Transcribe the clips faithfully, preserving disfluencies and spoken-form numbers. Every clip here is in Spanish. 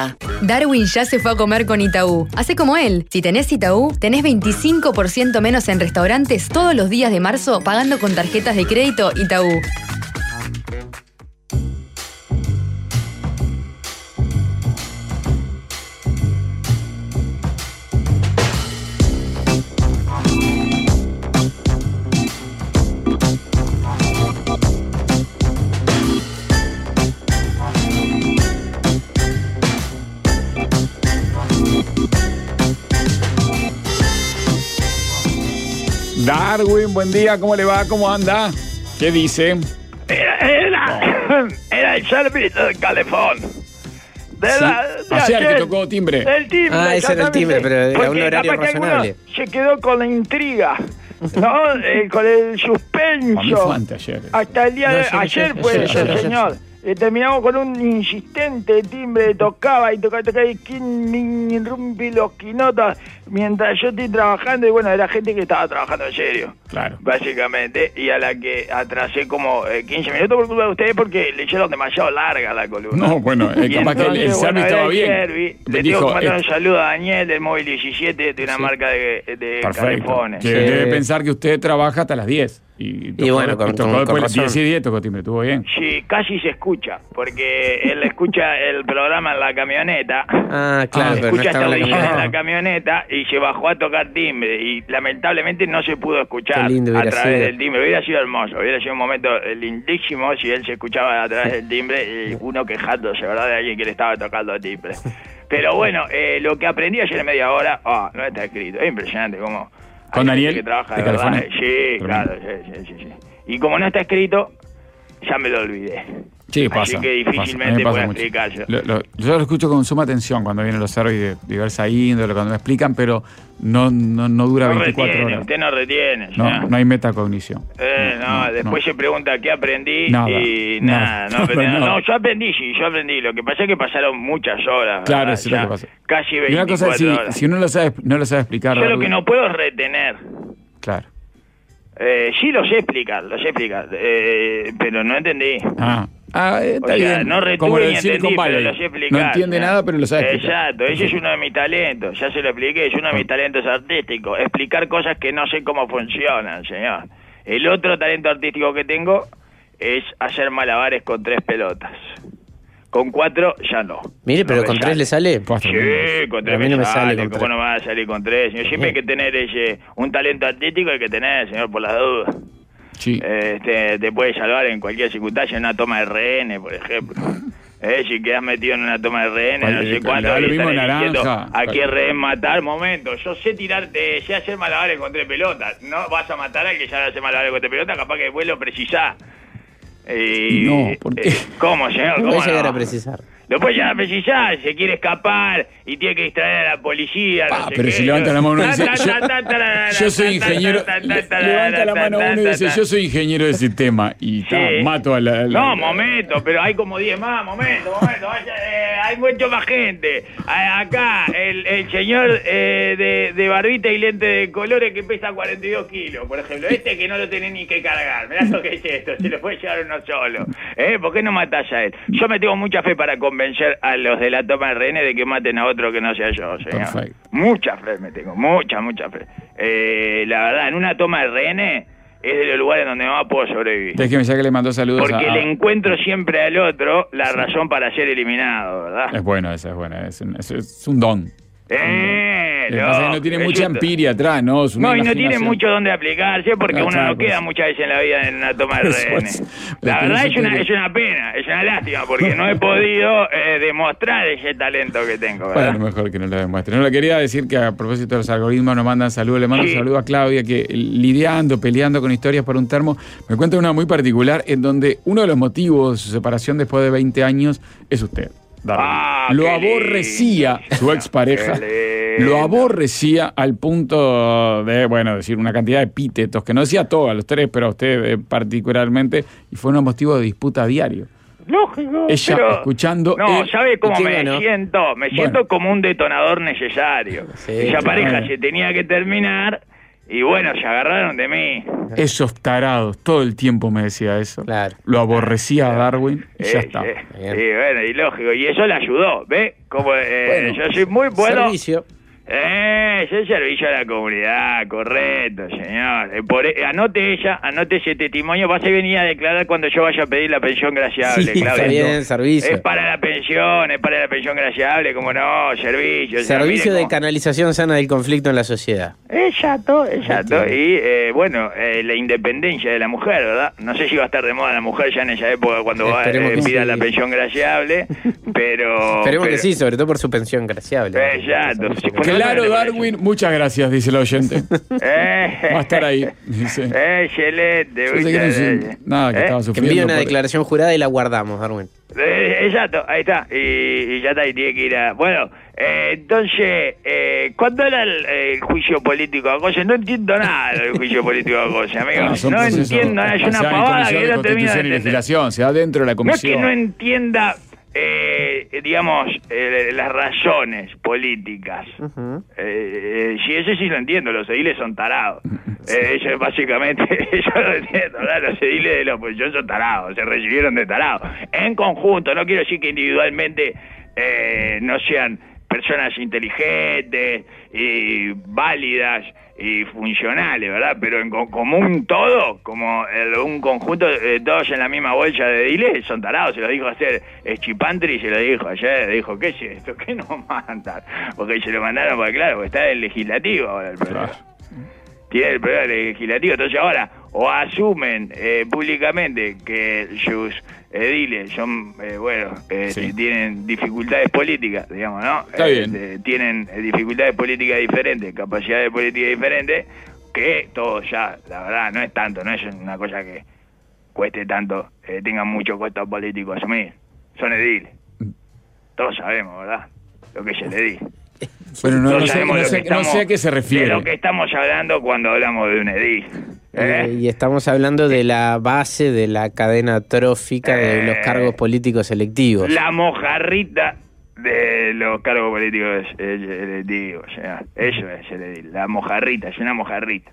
Darwin ya se fue a comer con Itaú. Hacé como él. Si tenés Itaú, tenés veinticinco por ciento menos en restaurantes todos los días de marzo pagando con tarjetas de crédito Itaú. Darwin, buen día, ¿cómo le va? ¿Cómo anda? ¿Qué dice? Era, era, era el servicio del calefón. De Sí. la, de Ayer ayer, que tocó timbre. El timbre. Ah, ese era el timbre, pero era Porque un horario capaz que alguno razonable. Se quedó con la intriga, ¿no? Eh, con el suspenso. A mí fue anteayer. Hasta el día No, de ayer, ayer, ayer, fue ayer, eso, ayer, ayer. señor. Eh, terminamos con un insistente timbre, tocaba y tocaba y tocaba y quien me rompe los quinotas mientras yo estoy trabajando. Y bueno, era gente que estaba trabajando en serio. Claro. Básicamente, y a la que atrasé como eh, quince minutos por culpa de ustedes porque le hicieron demasiado larga la columna. No, bueno, eh, Y capaz que el, el entonces, Servi bueno, estaba era el bien. Servi. Le Dijo, tengo que mandar eh, un saludo a Daniel del Móvil diecisiete de una Sí. marca de, de perfecto. calefones. Que Sí. debe pensar que usted trabaja hasta las diez. Y, tocó, bueno, con- tocó con- después con las razón. diez y diez, tocó timbre, estuvo bien. Sí, casi se escucha, porque él escucha el programa en la camioneta. Ah, claro, Ah, pero no escucha estaba en la esta audición en camioneta. la camioneta y se bajó a tocar timbre y lamentablemente no se pudo escuchar Qué lindo a hubiera través sido. del timbre. Hubiera sido hermoso, hubiera sido un momento eh, lindísimo si él se escuchaba a través del timbre y uno quejándose, ¿verdad?, de alguien que le estaba tocando el timbre. Pero bueno, eh, lo que aprendí ayer en media hora, ah, no está escrito, es impresionante cómo... ¿Con hay gente Daniel que trabaja de de verdad. California? Sí, Tremendo. claro, sí, sí, sí, sí. Y como no está escrito, ya me lo olvidé. Sí, Así pasa. que pasa. difícilmente A mí me pasa puedo mucho. explicarlo. Lo- lo- yo lo escucho con suma atención cuando vienen los servis de diversa índole, cuando me explican, pero no, no, no dura No veinticuatro retiene, horas. usted no retiene. No, señor. no hay metacognición. Eh, no, no, después no. se pregunta qué aprendí Nada, y nada. nada, no aprendí No, nada. no. No, yo aprendí, sí, yo aprendí. Lo que pasa es que pasaron muchas horas. Claro, ¿verdad? eso es lo Ya que pasa. Casi Y una veinticuatro cosa es, si, horas. si uno lo sabe, no lo sabe explicar. Yo lo Darwin, que no puedo es retener. Claro. Eh, sí lo sé explicar, lo sé explicar, eh, pero no entendí. Ah, ah eh, está O sea, bien. no retuve Como lo ni del Silicon entendí, pero Valley. lo sé explicar. No entiende ¿no? nada, pero lo sabe explicar. Exacto, ese es uno de mis talentos, ya se lo expliqué, es uno de mis talentos artísticos, explicar cosas que no sé cómo funcionan, señor. El otro talento artístico que tengo es hacer malabares con tres pelotas. Con cuatro ya no. Mire, pero No me con tres le sale. Cuatro. Sí, con tres A mí no me sale con ¿cómo tres. no me va a salir con tres? Señor? Siempre hay que tener ese, un talento artístico, hay que tener, señor, por las dudas. Sí. Este, te puede salvar en cualquier circunstancia, en una toma de rehenes, por ejemplo. Eh, si quedas metido en una toma de rehenes, no sé Le cuánto, da lo y mismo están eligiendo naranja. a qué rehén matar. Momento, yo sé tirarte, sé hacer malabares con tres pelotas. No vas a matar al que ya hace malabares con tres pelotas, capaz que después lo precisás. Eh, No, ¿por qué? eh, ¿Cómo, señor? No ¿Cómo voy a llegar no? a precisar. Lo puede llegar a precisar, se quiere escapar y tiene que distraer a la policía. Ah, no sé pero qué. si levanta la mano uno y dice, Ta, ta, yo- ta, ta, ta, Yo soy ta, ta, ingeniero. ta, ta, le- ta, Levanta la ta, mano ta, uno y ta, dice, ta. yo soy ingeniero de sistema. Y ta, Sí. mato a la. a la- No, momento, pero hay como diez más, momento, momento. vaya, eh, hay mucho más gente. A- Acá, el, el señor eh, de, de barbita y lente de colores que pesa cuarenta y dos kilos, por ejemplo. Este que no lo tiene ni que cargar. Mirá lo que es esto, se lo puede llevar uno solo. ¿Eh? ¿Por qué no matás a él? Yo me tengo mucha fe para convencer a los de la toma de rehenes de que maten a otro que no sea yo, señor. Perfecto. Mucha fe me tengo, mucha, mucha fe. Eh, la verdad, en una toma de rehenes es de los lugares donde más puedo sobrevivir. Déjeme ya que le mandó saludos Porque a. le encuentro siempre al otro la razón para ser eliminado, ¿verdad? Es bueno, esa es buena. Es un, es, es un don. Eh, Lo que pasa es que no tiene es mucha justo. empiria atrás, ¿no? Es una No, y no tiene imaginación. mucho donde aplicarse porque Ah, uno claro, no queda pues. muchas veces en la vida en una toma de Eso rehenes. es. La Lo que verdad es una, nosotros- es una pena, es una lástima porque no he podido eh, demostrar ese talento que tengo, ¿verdad? Bueno, mejor que no lo demuestre. No le quería decir que a propósito de los algoritmos nos mandan saludos. Le mando Sí. un saludo a Claudia que lidiando, peleando con historias por un termo, me cuenta una muy particular en donde uno de los motivos de su separación después de veinte años es usted. Darwin. Ah, lo qué aborrecía lindo, su expareja. qué lindo. Lo aborrecía al punto de, bueno, decir una cantidad de epítetos que no decía a todos, a los tres, pero a usted eh, particularmente, y fue un motivo de disputa diario. Lógico. Ella pero- escuchando No, el- ¿sabe cómo ¿y me quién ganó? siento? Me siento Bueno. como un detonador necesario. Sí, Esa claro. pareja se tenía que terminar Y bueno, se agarraron de mí. Esos tarados, todo el tiempo me decía eso. Claro. Lo aborrecía a Darwin y ya Eh, está. eh, y bueno, y lógico. Y eso le ayudó, ¿ves? Como, eh, Bueno, yo soy muy bueno. Servicio. Eh, yo servicio a la comunidad, correcto, señor. Eh, por, eh, anote ella, anote ese testimonio. Vas a venir a declarar cuando yo vaya a pedir la pensión graciable, Sí, Claudia. está bien, servicio. Es para la pensión, es para la pensión graciable, como no, servicio. o sea, Servicio mire de cómo- canalización sana del conflicto en la sociedad. Exacto, exacto. Y eh, bueno, eh, la independencia de la mujer, ¿verdad? No sé si va a estar de moda la mujer ya en esa época cuando va, Esperemos eh, que pida sí. la pensión graciable, pero... Esperemos que pero- sí, sobre todo por su pensión graciable. Exacto. Sí, pues, Claro, Darwin, muchas gracias, dice el oyente. Eh, Va a estar ahí, dice. Eh, excelente. Yo sé que no muchas sé gracias. nada, que Eh, estaba Que sufriendo. envíe una por- declaración jurada y la guardamos, Darwin. eh, exacto, ahí está. Y, y ya está, y tiene que ir a... Bueno, eh, entonces, eh, ¿cuándo era el, el juicio político a Goya? No entiendo nada del juicio político a Goya, amigo. Ah, son no procesos- entiendo nada, es o una sea, hay pavada Comisión que de no termino de Constitución y entender. Legislación, se da dentro de la No es que comisión. no entienda, eh, digamos, eh, las razones políticas. Ujú. Eh, eh, sí, eso sí lo entiendo, los ediles son tarados. Eh, ellos básicamente, yo lo entiendo, ¿verdad? Los ediles de la oposición son tarados, se recibieron de tarados. En conjunto, no quiero decir que individualmente eh, no sean personas inteligentes y válidas y funcionales, ¿verdad? Pero en co- como un todo, como el- un conjunto, eh, todos en la misma bolsa de ediles, son tarados. Se lo dijo ayer Schipantri, se lo dijo ayer, dijo, ¿qué es esto? ¿Qué nos mandan? Porque se lo mandaron, porque claro, porque está el legislativo ahora el problema. Claro. Tiene el poder legislativo, entonces ahora o asumen eh, públicamente que sus ediles son, eh, bueno, eh, Sí. tienen dificultades políticas, digamos, ¿no? Está Eh, bien. de- tienen eh, dificultades políticas diferentes, capacidades políticas diferentes, que todo ya, la verdad, no es tanto, no es una cosa que cueste tanto, eh, tengan mucho costo político asumir. Son ediles. Todos sabemos, ¿verdad? Lo que es el edil. Bueno, no, Todos no sé, sabemos no lo sé- que no estamos- sé a qué se refiere. De lo que estamos hablando cuando hablamos de un edil. ¿Eh? Eh, y estamos hablando de la base de la cadena trófica de Eh. los cargos políticos electivos. La mojarrita de los cargos políticos electivos. O sea, eso es el edil. La mojarrita, es una mojarrita.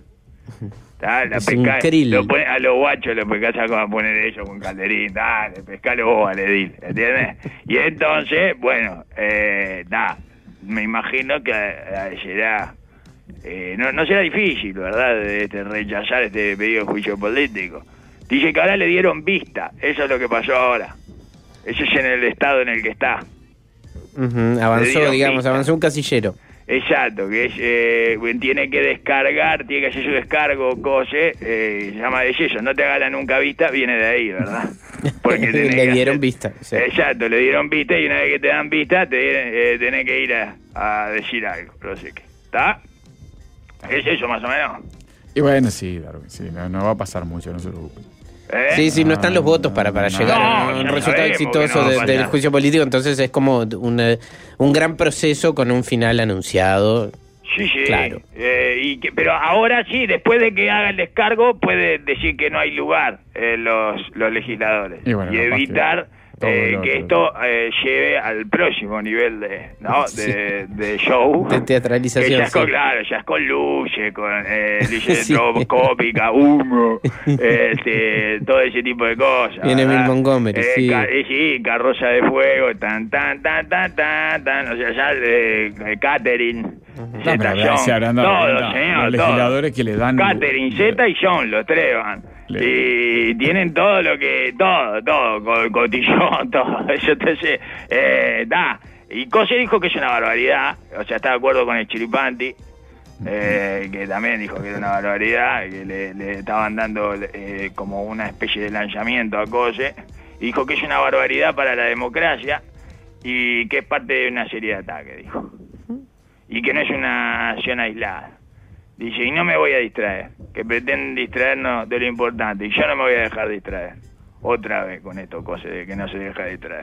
¿Tá? La Es un pesca- krill. lo pone- a los guachos los pescás a poner ellos con calderín, dale, pescalo vos al edil, ¿entiendes? Y entonces, bueno, eh, nada, me imagino que eh, será, eh, no, no será difícil, ¿verdad?, de, este, rechazar este pedido de juicio político. Dice que ahora le dieron vista, eso es lo que pasó ahora. Eso es en el estado en el que está. Ujú, Le avanzó, dieron digamos, vista. avanzó un casillero. Exacto, que es, eh, tiene que descargar, tiene que hacer su descargo, cose, eh, se llama de eso, no te hagan nunca vista, viene de ahí, ¿verdad? Porque tenés Le que dieron hacer- vista. sí. Exacto, le dieron vista y una vez que te dan vista, te, eh, tenés que ir a, a decir algo, no sé qué, ¿está? Es eso más o menos. Y bueno, sí, Darwin, sí, no, no va a pasar mucho, no se preocupe. ¿Eh? Sí, sí, no están los votos para, para No, llegar no, a un ya resultado sabemos que exitoso no va a de- pasar. del juicio político, entonces es como una- un gran proceso con un final anunciado. Sí, sí. Claro. Eh, y que, pero ahora sí, después de que haga el descargo, puede decir que no hay lugar eh, los, los legisladores. Y bueno, capaz evitar que todo eh, lo que otro. esto eh, lleve al próximo nivel de, ¿no? de, de show. De teatralización, Que ya es con, sí. claro, ya es con luces, con eh, luces Sí. estroboscópicas, humo, este, todo ese tipo de cosas. Viene ¿verdad? Bill Montgomery, sí. ca- eh, sí, carroza de fuego, tan, tan, tan, tan, tan, tan, o sea, ya eh, catering. No, Zeta pero John, se habrán dado todos, cuenta señor, los todos. legisladores que le dan... Catering, Z y John, los tres van. Le- Y tienen todo lo que, todo, todo, co- cotillón, todo eso, entonces, eh, da. Y Cose dijo que es una barbaridad, o sea, está de acuerdo con el Chiripanti, eh, que también dijo que era una barbaridad, que le, le estaban dando eh, como una especie de lanzamiento a Cose, y dijo que es una barbaridad para la democracia y que es parte de una serie de ataques, dijo. Y que no es una acción aislada. Dice, y no me voy a distraer, que pretenden distraernos de lo importante, y yo no me voy a dejar distraer. Otra vez con esto, cosas de que no se deja distraer.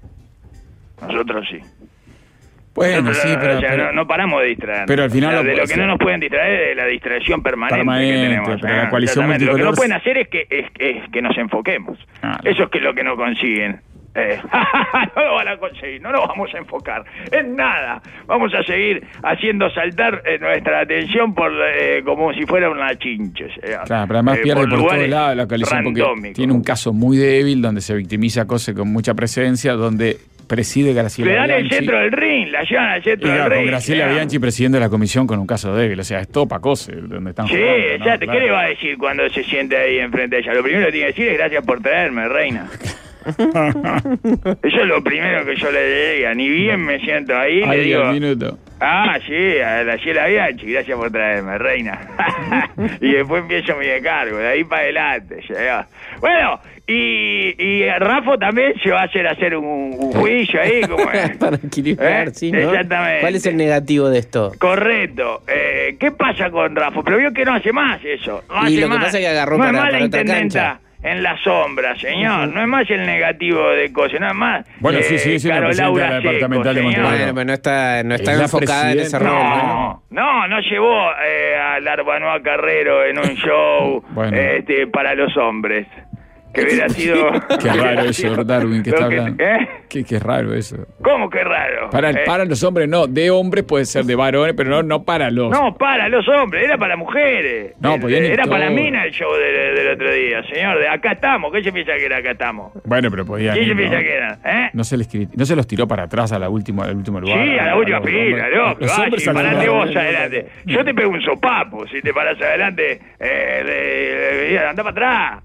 Nosotros sí. Bueno, Nosotros, sí, pero... o sea, pero- no, no paramos de distraer. pero al final O sea, lo de puede lo que no hacer. nos pueden distraer es de la distracción permanente, Permanente, que tenemos. pero la ¿eh? coalición Exactamente. Lo que no multicolor- pueden hacer es que, es, es que nos enfoquemos. Ah, Eso es que lo que no consiguen. Eh, no lo van a conseguir, no lo vamos a enfocar en nada. Vamos a seguir haciendo saltar eh, nuestra atención por eh, como si fuera una chinche. Señor. Claro, pero además eh, pierde por, por, lugares todos lados la coalición porque randómicos. tiene un caso muy débil donde se victimiza a Cose con mucha presencia, donde preside Graciela Le dan Bianchi. el centro del ring, la llevan al centro Y del claro, ring. con Graciela señor. Bianchi presidiendo la comisión con un caso débil, o sea, es todo para Cose, donde están Sí, jugando, ¿no? ya te, Claro. ¿qué le va a decir cuando se siente ahí enfrente de ella? Lo primero que tiene que decir es gracias por traerme, reina. Eso es lo primero que yo le diga. Ni bien me siento ahí, le Ahí digo... al minuto. Ah, sí, a la Graciela Bianchi, gracias por traerme, reina. Y después empiezo mi descargo, de ahí para adelante. Ya. Bueno, y, y Rafa también se va a hacer hacer un, un juicio ahí, como es. Para equilibrar, ¿Eh? sí, ¿no? Exactamente. ¿Cuál es el negativo de esto? Correcto. Eh, ¿Qué pasa con Rafa? Pero vio que no hace más eso. No Y hace lo que más. pasa es que agarró no para- es más para la otra intendenta cancha. en la sombra, señor. No es más el negativo de cosas, no es más. Bueno, sí, sí, sí, la Caro presidenta de la Laura Seco, departamental de señor. Montevideo. Bueno, pero no está, no está Es la enfocada en ese presidenta. rol, ¿no? No, no, no llevó eh, a Larbanoa Carrero en un show Bueno. este, para los hombres. Que hubiera sido... Qué raro eso, Darwin, que Lo está que- hablando. ¿eh? Qué, qué raro eso. ¿Cómo que raro? Para, Eh, para los hombres no, de hombres puede ser de varones, pero no, no para los. No, para los hombres, era para mujeres. No, Eh, podían ir Era para todos. mina el show del, del otro día, señor. De acá estamos. ¿Qué se piensa que era acá estamos? Bueno, pero podían ¿Quién se ir, piensa ¿no? que era? ¿Eh? No se, les, cri- no se los tiró para atrás a la última, al último lugar. Sí, a la última los fila, hombres. loco. Los hombres Vaya, a la parate última. vos adelante. Yo te pego un sopapo si te parás adelante. Eh, de- de- andá para atrás.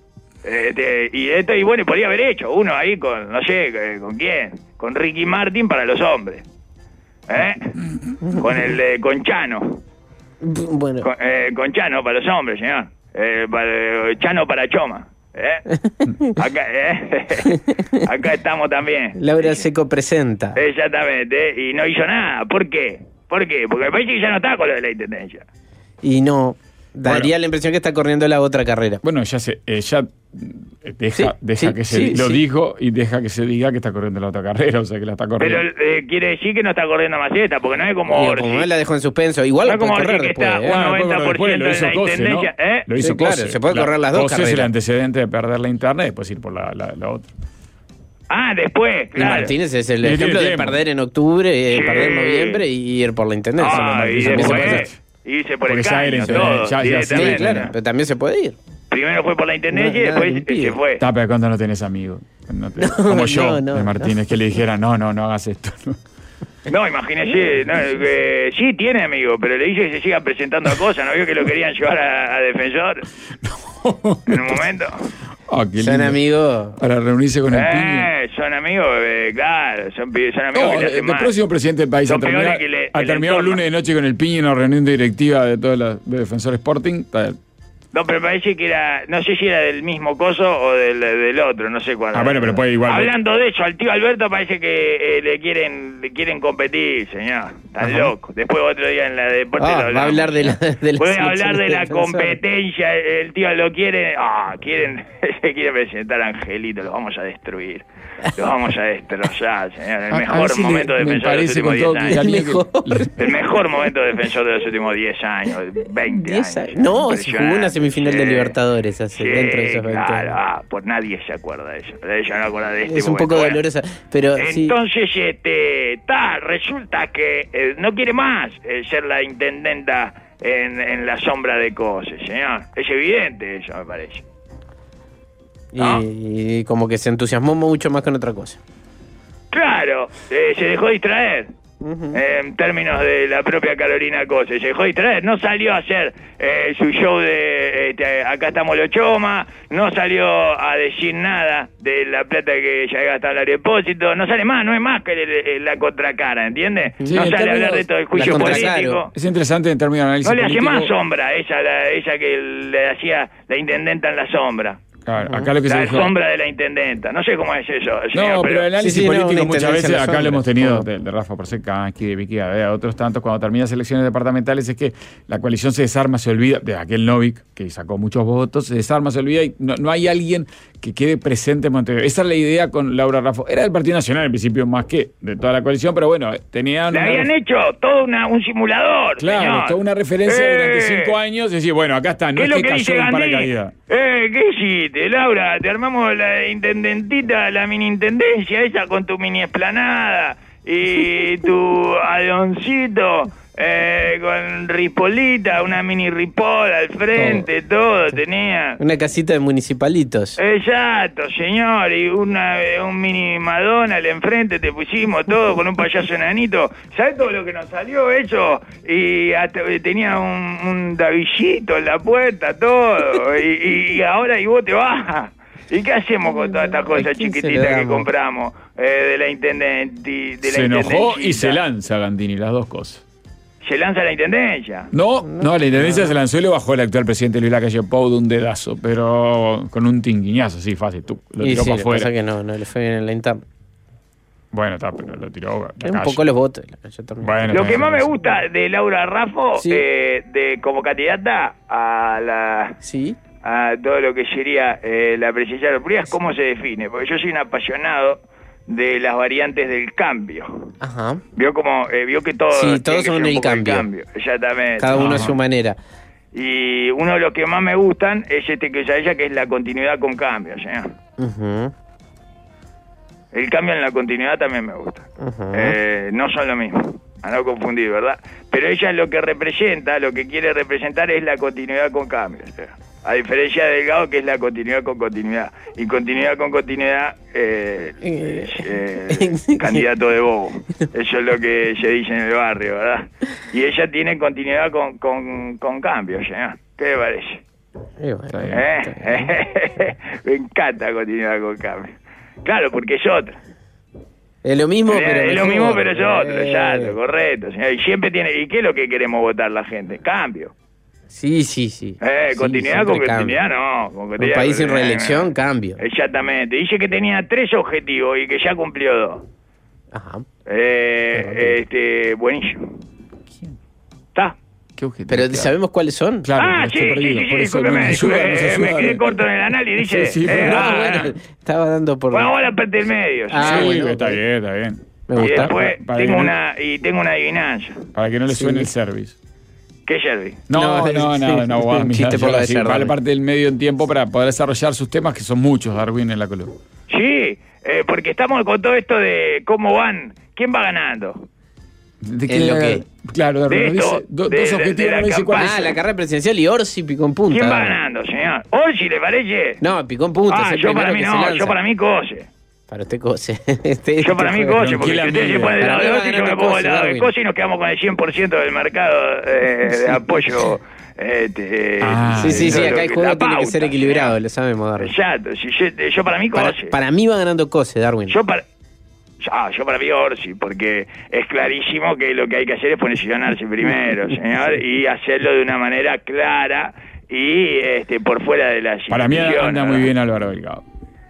Eh, te- y esto, y bueno, y podría haber hecho uno ahí con, no sé, eh, ¿con quién? Con Ricky Martin para los hombres. ¿Eh? Con el de con Chano. Bueno, Con, eh, con Chano para los hombres, señor. Eh, para- eh, Chano para Choma. ¿Eh? Acá, eh, acá estamos también. Laura Seco presenta. Exactamente, y no hizo nada. ¿Por qué? ¿Por qué? Porque me parece que ya no está con lo de la intendencia. Y no, daría Bueno. la impresión que está corriendo la otra carrera. Bueno, ya se, eh, ya deja, Sí, deja sí, que se sí, lo sí. dijo y deja que se diga que está corriendo la otra carrera, o sea que la está corriendo. Pero eh, quiere decir que no está corriendo más esta, porque no es como Digo, Orsi. como él la dejó en suspenso, igual No la puede como correr Orsi que después, está ¿eh? un Ah, después, noventa por después ciento lo de hizo la Cose, ¿no? intendencia. ¿Eh? Lo hizo Sí, claro, Cose. se puede La- correr las dos Cose es el carreras. antecedente de perder la interna y después ir por la, la, la otra. Ah, después, Y claro. Martínez es el Y tiene ejemplo de tiempo. perder en octubre, eh, Sí. perder en noviembre y ir por la intendencia. Ah, y También se puede después hacer. irse por Porque el ya caño, eres, todo, ya- ya directamente. Sí, claro, pero también se puede ir. Primero fue por la intendencia y No, nada después le impide. se fue. Está, pero cuando no tenés amigos. No te- como yo, no, no, de Martínez, que le dijera, no, no, no hagas esto. ¿no? No, imagínese, no, eh, sí tiene amigo, pero le dice que se siga presentando a cosas, ¿no vio que lo querían llevar a, a defensor en un momento? Ah, qué Son lindo. amigos. Para reunirse con el piño. Eh, son amigos, eh, claro, son, pi- son amigos No, que le el, hacen el mal. próximo presidente del país Son ha terminado, peores que le- ha el terminado el entorno. lunes de noche con el piño en una reunión directiva de todos los de Defensor Sporting. Está- No, pero parece que era, no sé si era del mismo coso o del, del otro, no sé cuál. Ah, bueno, pero puede igual. Hablando de eso, al tío Alberto parece que eh, le quieren le quieren competir, señor. Están Ajá. locos. Después otro día en la deporte Ah, lo va a hablamos. hablar de la, de la Puede selección hablar de la defensor. competencia, el tío lo quiere, ah, quieren, se quiere presentar a Angelito, lo vamos a destruir, lo vamos a destrozar, señor, el A- a mejor ver si le- momento me defensor de los parece últimos con todo diez que años. cariño que- Mejor. El mejor momento defensor de los últimos diez años, veinte diez años. años. No, se jugó una Impresionante. semifinal de Sí. Libertadores hace, Sí, dentro de esos veinte claro, años. ah, pues nadie se acuerda de eso. Ella no acuerda de este Es un momento. poco Bueno, dolorosa, pero sí. entonces, este, ta, resulta que eh, no quiere más eh, ser la intendenta en, en la sombra de cosas, señor. Es evidente eso, me parece. ¿no? Y, y como que se entusiasmó mucho más con otra cosa. Claro, eh, se dejó distraer. Ujú. Eh, en términos de la propia Carolina Cose, se dejó distraer, no salió a hacer eh, su show de este, acá estamos los chomas, no salió a decir nada de la plata que ya gastado el depósito, no sale más, no es más que el- el- la contracara, ¿entiendes? Sí, no en sale a hablar términos- de esto del la juicio contracara. político. Es interesante en términos de análisis No le hace político. más sombra esa, la, esa que le hacía la intendenta en la sombra. Claro, acá lo que se La dijo. sombra de la intendenta. No sé cómo es eso. señor, No, pero el análisis Sí, sí, no, político una muchas intendencia veces, en la acá lo sombra. hemos tenido Oh. de, de Rafa Porsecansky, de Vicky Gadea, otros tantos, cuando terminan las elecciones departamentales, es que la coalición se desarma, se olvida, de aquel Novik, que sacó muchos votos, se desarma, se olvida y no, no hay alguien que quede presente en Montevideo. Esa es la idea con Laura Raffo. Era del Partido Nacional en principio más que de toda la coalición, pero bueno, tenían... Le una habían ref- hecho todo una, un simulador. Claro, señor. toda una referencia Eh, durante cinco años, y decir, bueno, acá está, no ¿Qué es es lo que que dice cayó en Gandhi? paracaídas. Eh, ¿qué hiciste, Laura? Te armamos la intendentita, la mini intendencia esa con tu mini esplanada y tu adoncito eh, con ripolita, una mini ripola al frente, todo, todo tenía. Una casita de municipalitos. Exacto, señor, y una un mini Madonna al enfrente te pusimos todo con un payaso enanito. ¿Sabes todo lo que nos salió eso? Y hasta tenía un, un davillito en la puerta, todo. Y, y ahora y vos te vas. ¿Y qué hacemos con todas estas cosas chiquititas que compramos eh, de la intendenti, de la Se enojó y intendencita? se lanza Gandini, las dos cosas. Se lanza la intendencia. No, no, la intendencia se lanzó y lo bajó el actual presidente Luis Lacalle Pou de un dedazo, pero con un tinguiñazo, sí, fácil, tú, lo Y tiró sí, para lo que afuera. pasa es que no, no le fue bien en la INTAM. Bueno, está, pero lo tiró. Es un poco los votos. Yo también. Bueno, Lo está que bien, más me sí. gusta de Laura Raffo, Sí. eh, de como candidata a la Sí. a todo lo que sería eh, la presidencia de la República es cómo se define, porque yo soy un apasionado de las variantes del cambio. Ajá. Vio como eh, vio que todo Sí, tiene todos que son ser un el poco cambio. Exactamente. Cada uno a Ajá. su manera. Y uno de los que más me gustan es este que usa ella, que es la continuidad con cambio, señor. Ujú, El cambio en la continuidad también me gusta. ujú. Eh, no son lo mismo, a no confundir, ¿verdad? Pero ella lo que representa, lo que quiere representar es la continuidad con cambio. O sea, a diferencia de Delgado, que es la continuidad con continuidad. Y continuidad con continuidad, eh, Eh. es, eh, candidato de bobo. Eso es lo que se dice en el barrio, ¿verdad? Y ella tiene continuidad con, con, con cambio, señor. ¿Qué le parece? Y bueno, Está bien. ¿Eh? está bien. Me encanta continuidad con cambio. Claro, porque es otra. Es lo mismo, Eh, pero es lo mejor. mismo, pero es otro, Eh, exacto, correcto, señor. Y siempre tiene. ¿Y qué es lo que queremos votar la gente? Cambio. Sí, sí, sí. Eh, Sí, continuidad con siempre continuidad, cambio. no. Con Un continuidad, país sin eh, reelección, cambio. Exactamente. Dice que tenía tres objetivos y que ya cumplió dos. Ajá. Eh, este, buenísimo. ¿Quién? ¿Está? ¿Qué objetivo? Pero Claro. ¿sabemos cuáles son? Claro, Ah, estoy sí, sí, perdido, sí, por sí, eso discúlpeme, nos discúlpeme, ayuda, nos eh, me ayuda. quedé corto en el análisis, dice. Sí, sí, eh, pero- ah, Ah, bueno, estaba dando por... bueno, vamos a la parte del medio. Ah, señor. Sí, bueno, está ok. bien, está bien. Me Y gusta. después Para tengo que no- una, y tengo una adivinanza. Para que no le Sí. suene el service. ¿Qué Sherby? No, No, no, sí, no, no, no, un mira, chiste yo por lo de así, ser, vale dale. parte del medio en tiempo para poder desarrollar sus temas, que son muchos, Darwin, en la columna. Sí, eh, porque estamos con todo esto de cómo van, quién va ganando. ¿De ¿En lo qué? Claro, Darwin, De nos esto, dice do- de- dos de- objetivos, de la no dice campaña. cuáles Ah, son. la carrera presidencial y Orsi picó en punta. ¿Quién va ganando, señor? ¿Hoy si le parece? No, picó en punta. Ah, es el yo primero para mí que se no, lanza. yo para mí cose. Para usted cose. Este- Yo para mí este cose, juego. porque si usted se amigo. pone del Para lado mí de va Orsi, yo me ganando pongo Cose, del lado de Darwin. Cose y nos quedamos con el cien por ciento del mercado eh, de apoyo. Este, Ah, Sí, sí, de sí, lo acá el que- juego la tiene que pauta, ser equilibrado, señor. lo sabemos, Darwin. Exacto, si yo, yo para mí Para, cose. para mí va ganando Cose, Darwin. Yo para... Ah, yo para mí Orsi, porque es clarísimo que lo que hay que hacer es posicionarse primero, señor, y hacerlo de una manera clara y este por fuera de las Para mí instituciones, anda muy ¿verdad? bien Álvaro Delgado.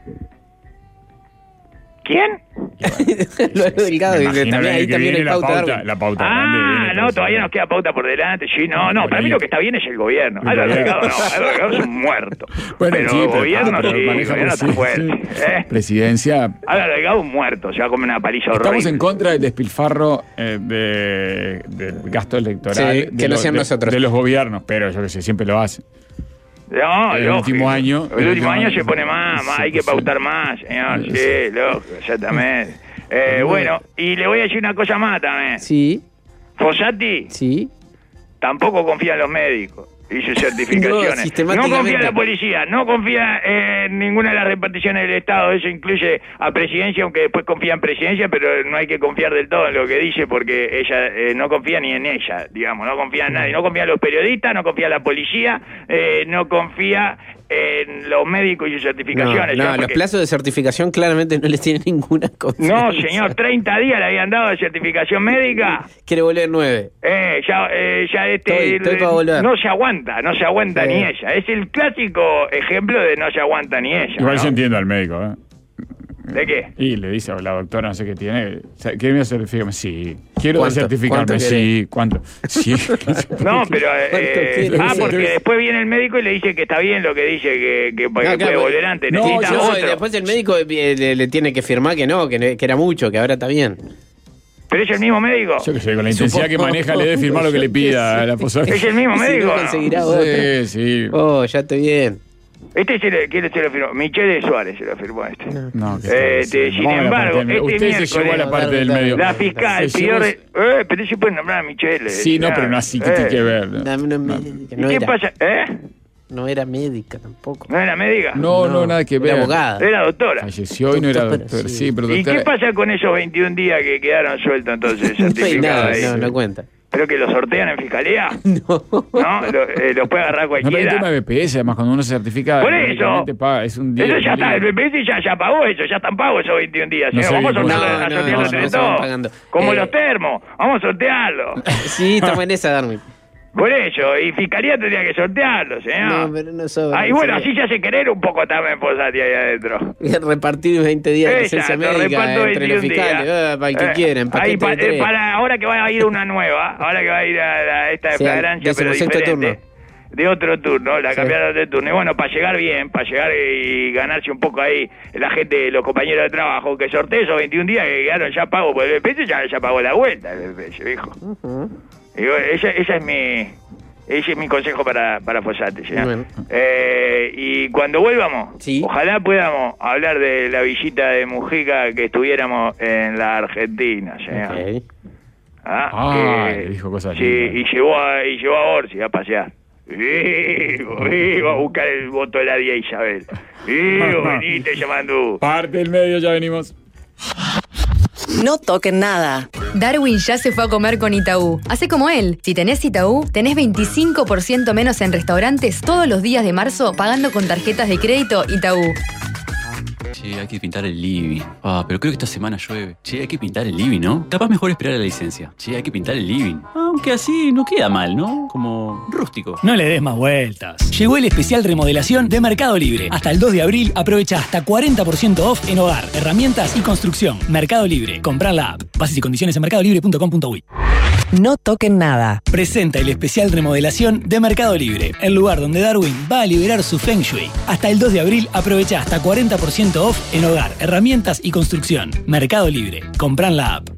¿Quién? Lo delgado, Me dice, imagino también, que ahí también hay viene la pauta, pauta, Darwin. la pauta grande Ah, viene no, presidente. todavía nos queda pauta por delante. Sí, no, no, para mí lo que está bien es el gobierno. El Álvaro gobierno. Delgado no, Álvaro Delgado es un muerto. Bueno, pero sí, el pero- gobierno ah, pero sí, el maneja gobierno está presidencia. fuerte. ¿eh? Presidencia. Álvaro Delgado es un muerto, se va a comer una paliza horrible. Estamos en contra del despilfarro eh, de, del gasto electoral Sí, de, que no los- sean de- nosotros. de los gobiernos, pero yo que sé, siempre lo hacen. No, El lógico. último año- El el último último año año- se pone más, más Sí, hay que sí. pautar más, señor. Sí, Sí, sí. lógico, exactamente. Eh, bueno, y le voy a decir una cosa más también. Sí, Fossati sí. tampoco confía en los médicos y sus certificaciones. No, No, sistemáticamente. confía en la policía, no confía en ninguna de las reparticiones del Estado. Eso incluye a presidencia, aunque después confía en presidencia, pero no hay que confiar del todo en lo que dice porque ella eh, no confía ni en ella, digamos, no confía en nadie. No confía en los periodistas, no confía en la policía, eh, no confía en los médicos y sus No, certificaciones. no, ¿ya? los Porque- plazos de certificación claramente no les tienen ninguna confianza. No, señor, treinta días le habían dado de certificación médica. Quiere volver nueve. Eh, ya, eh, ya este Estoy- estoy para volver. no se aguanta, no se aguanta Sí. ni ella. Es el clásico ejemplo de no se aguanta ni ella. Igual ¿no? yo entiendo al médico, ¿eh? ¿De qué? Y le dice a la doctora, no sé qué tiene, ¿quiere certificarme? Sí. Quiero ¿Cuánto? certificarme, ¿Cuánto sí. ¿Cuánto? Sí. No, pero eh, quiere? ah, porque después viene el médico y le dice que está bien lo que dice, que, que, que puede claro, volver antes. no, Necesita yo- No, y otro. después el médico eh, le, le tiene que firmar que no, que, no- que era mucho, que ahora está bien. Pero es el mismo médico. Yo que sé, con la intensidad que maneja le debe firmar lo que le pida a la posada. Es el mismo Y si médico. no, ¿no? conseguirá otro. Sí, sí. Oh, ya estoy bien. Este se lo, ¿quién se lo firmó? Michele Suárez se lo firmó este. No, no Eh, este, sin Vamos a la embargo, parte del medio. este Usted se llevó a la parte del medio. la fiscal Se pidió... llevó- re- Eh, pero se puede nombrar a Michele. Sí, no, pero no así que tiene que ver. No, no, médica, ¿Y no qué era, pasa? ¿Eh? no era médica tampoco. ¿No era médica? No, no, nada que ver. Era abogada. Era doctora. Falleció y no era Doctor, doctor. pero Sí, sí. pero ¿Y doctora. qué pasa con esos veintiún días que quedaron sueltos entonces? No hay certificados nada, ahí? no, no cuenta. ¿Pero que lo sortean en fiscalía? No. ¿No? ¿Lo, eh, lo puede agarrar No, pero el cualquiera? tema de B P S, además, cuando uno se certifica. Por eso. directamente paga, es un día. Eso ya está, el B P S ya, ya pagó eso, ya están pagos esos veintiún días. No señor. sé Vamos a bien, sortearlo, no, a no, sortearlo no, entre no se van todos. pagando. Como Eh, los termos, vamos a sortearlo. Sí, estamos en esa, Darwin. Por eso, y fiscalía tendría que sortearlo, señor. No, pero no sobra. Ah, y bueno, así se hace querer un poco también Posati ahí adentro. Repartir veinte días de licencia Exacto, médica reparto entre los veintiún fiscales. días. Ah, para el que Eh, quieran, para ahí pa- eh, para ahora que va a ir una nueva, ahora que va a ir a, a esta de Sí, al flagrancia, pero decimosexto diferente. turno. De otro turno, la Sí. cambiaron de turno. Y bueno, para llegar bien, para llegar y ganarse un poco ahí la gente, los compañeros de trabajo, que sortee esos veintiún días que quedaron ya pagos por el B P S, ya, ya pagó la vuelta el B P S, viejo. Y bueno, esa, esa es mi... Ese es mi consejo para, para Fossati, señor. Bueno. Eh, y cuando vuelvamos, Sí. ojalá podamos hablar de la villita de Mujica que estuviéramos en la Argentina, señor. Ok. Ah, Ah, que- le dijo cosas sí, lindas. y llevó a, y llevó a Orsi a pasear. Vivo, vivo a buscar el voto de la tía Isabel. Vivo, venite llamando. Parte del medio, ya venimos. No toquen nada. Darwin ya se fue a comer con Itaú. Hacé como él. Si tenés Itaú, tenés veinticinco por ciento menos en restaurantes todos los días de marzo pagando con tarjetas de crédito Itaú. Che, hay que pintar el living. Ah, pero creo que esta semana llueve. Che, hay que pintar el living, ¿no? Capaz mejor esperar a la licencia. Che, hay que pintar el living. Aunque así no queda mal, ¿no? Como rústico. No le des más vueltas. Llegó el especial remodelación de Mercado Libre. Hasta el dos de abril aprovecha hasta cuarenta por ciento off en hogar, herramientas y construcción. Mercado Libre. Comprar la app. Bases y condiciones en mercado libre punto com punto uy. No toquen nada. Presenta el especial remodelación de Mercado Libre, el lugar donde Darwin va a liberar su Feng Shui. Hasta el dos de abril aprovecha hasta cuarenta por ciento off en hogar, herramientas y construcción. Mercado Libre. Compran la app.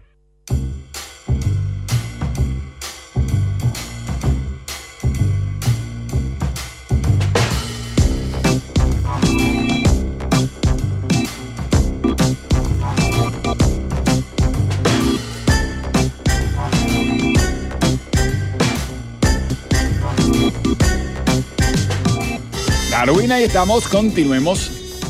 Darwin, ahí estamos, continuemos.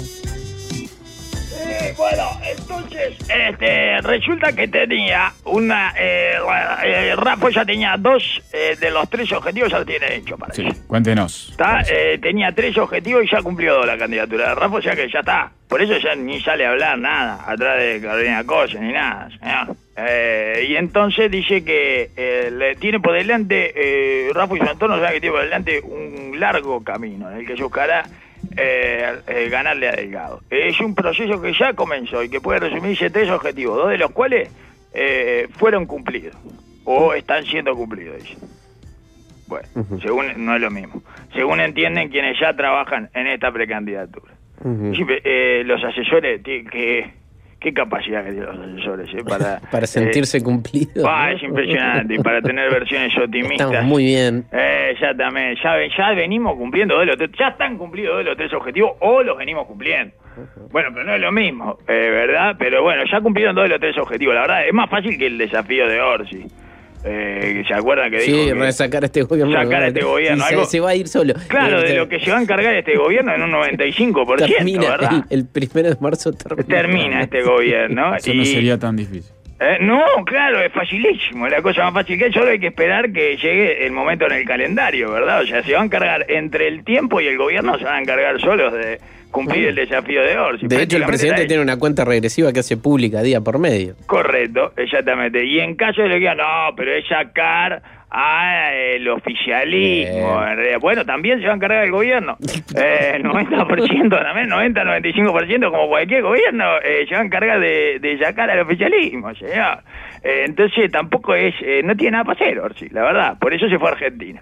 Eh, bueno, entonces, este, resulta que tenía una, eh, eh, Rafa ya tenía dos eh, de los tres objetivos, ya lo tiene hecho, parece. Sí, cuéntenos. Está, eh, tenía tres objetivos y ya cumplió dos la candidatura de Rafa, o sea que ya está. Por eso ya ni sale a hablar nada, atrás de Carolina Cosa, ni nada, señor. Eh, y entonces dice que eh, le tiene por delante, eh, Rafa y su entorno sabe que tiene por delante un largo camino en el que buscará eh, eh, ganarle a Delgado. Es un proceso que ya comenzó y que puede resumirse en tres objetivos, dos de los cuales eh, fueron cumplidos o están siendo cumplidos, dice. Bueno, uh-huh. según no es lo mismo. Según entienden quienes ya trabajan en esta precandidatura. Uh-huh. Siempre, eh, los asesores, que qué capacidad que tienen los asesores eh, para para sentirse eh, cumplidos. Ah, ¿no? Es impresionante, y para tener versiones optimistas. Estamos muy bien. Eh, exactamente, ya, ya venimos cumpliendo dos de los tres, ya están cumplidos dos de los tres objetivos o los venimos cumpliendo. Uh-huh. Bueno, pero no es lo mismo, eh, ¿verdad? Pero bueno, ya cumplieron dos de los tres objetivos, la verdad, es más fácil que el desafío de Orsi. Eh, ¿Se acuerdan que sí, dijo? Sí, sacar a este gobierno. Sacar a este gobierno. Sí, algo, se, se va a ir solo. Claro, de lo que se va a encargar este gobierno en un noventa y cinco por ciento, termina, ¿verdad? El, el primero de marzo termina. Termina este gobierno. Eso y, no sería tan difícil. Eh, no, claro, es facilísimo. Es la cosa más fácil que hay. Solo hay que esperar que llegue el momento en el calendario, ¿verdad? O sea, se va a encargar entre el tiempo y el gobierno, se van a encargar solos de cumplir el desafío de Orsi. De hecho, el presidente ahí. tiene una cuenta regresiva que hace pública día por medio. Correcto, exactamente. Y en caso de que digan, no, pero es sacar al oficialismo. Bien. Bueno, también se va a encargar el gobierno. Eh, noventa por ciento también, noventa, noventa y cinco por ciento, como cualquier gobierno, eh, se va a encargar de, de sacar al oficialismo, señor. Eh, entonces tampoco es, eh, no tiene nada para hacer, Orsi, la verdad. Por eso se fue a Argentina.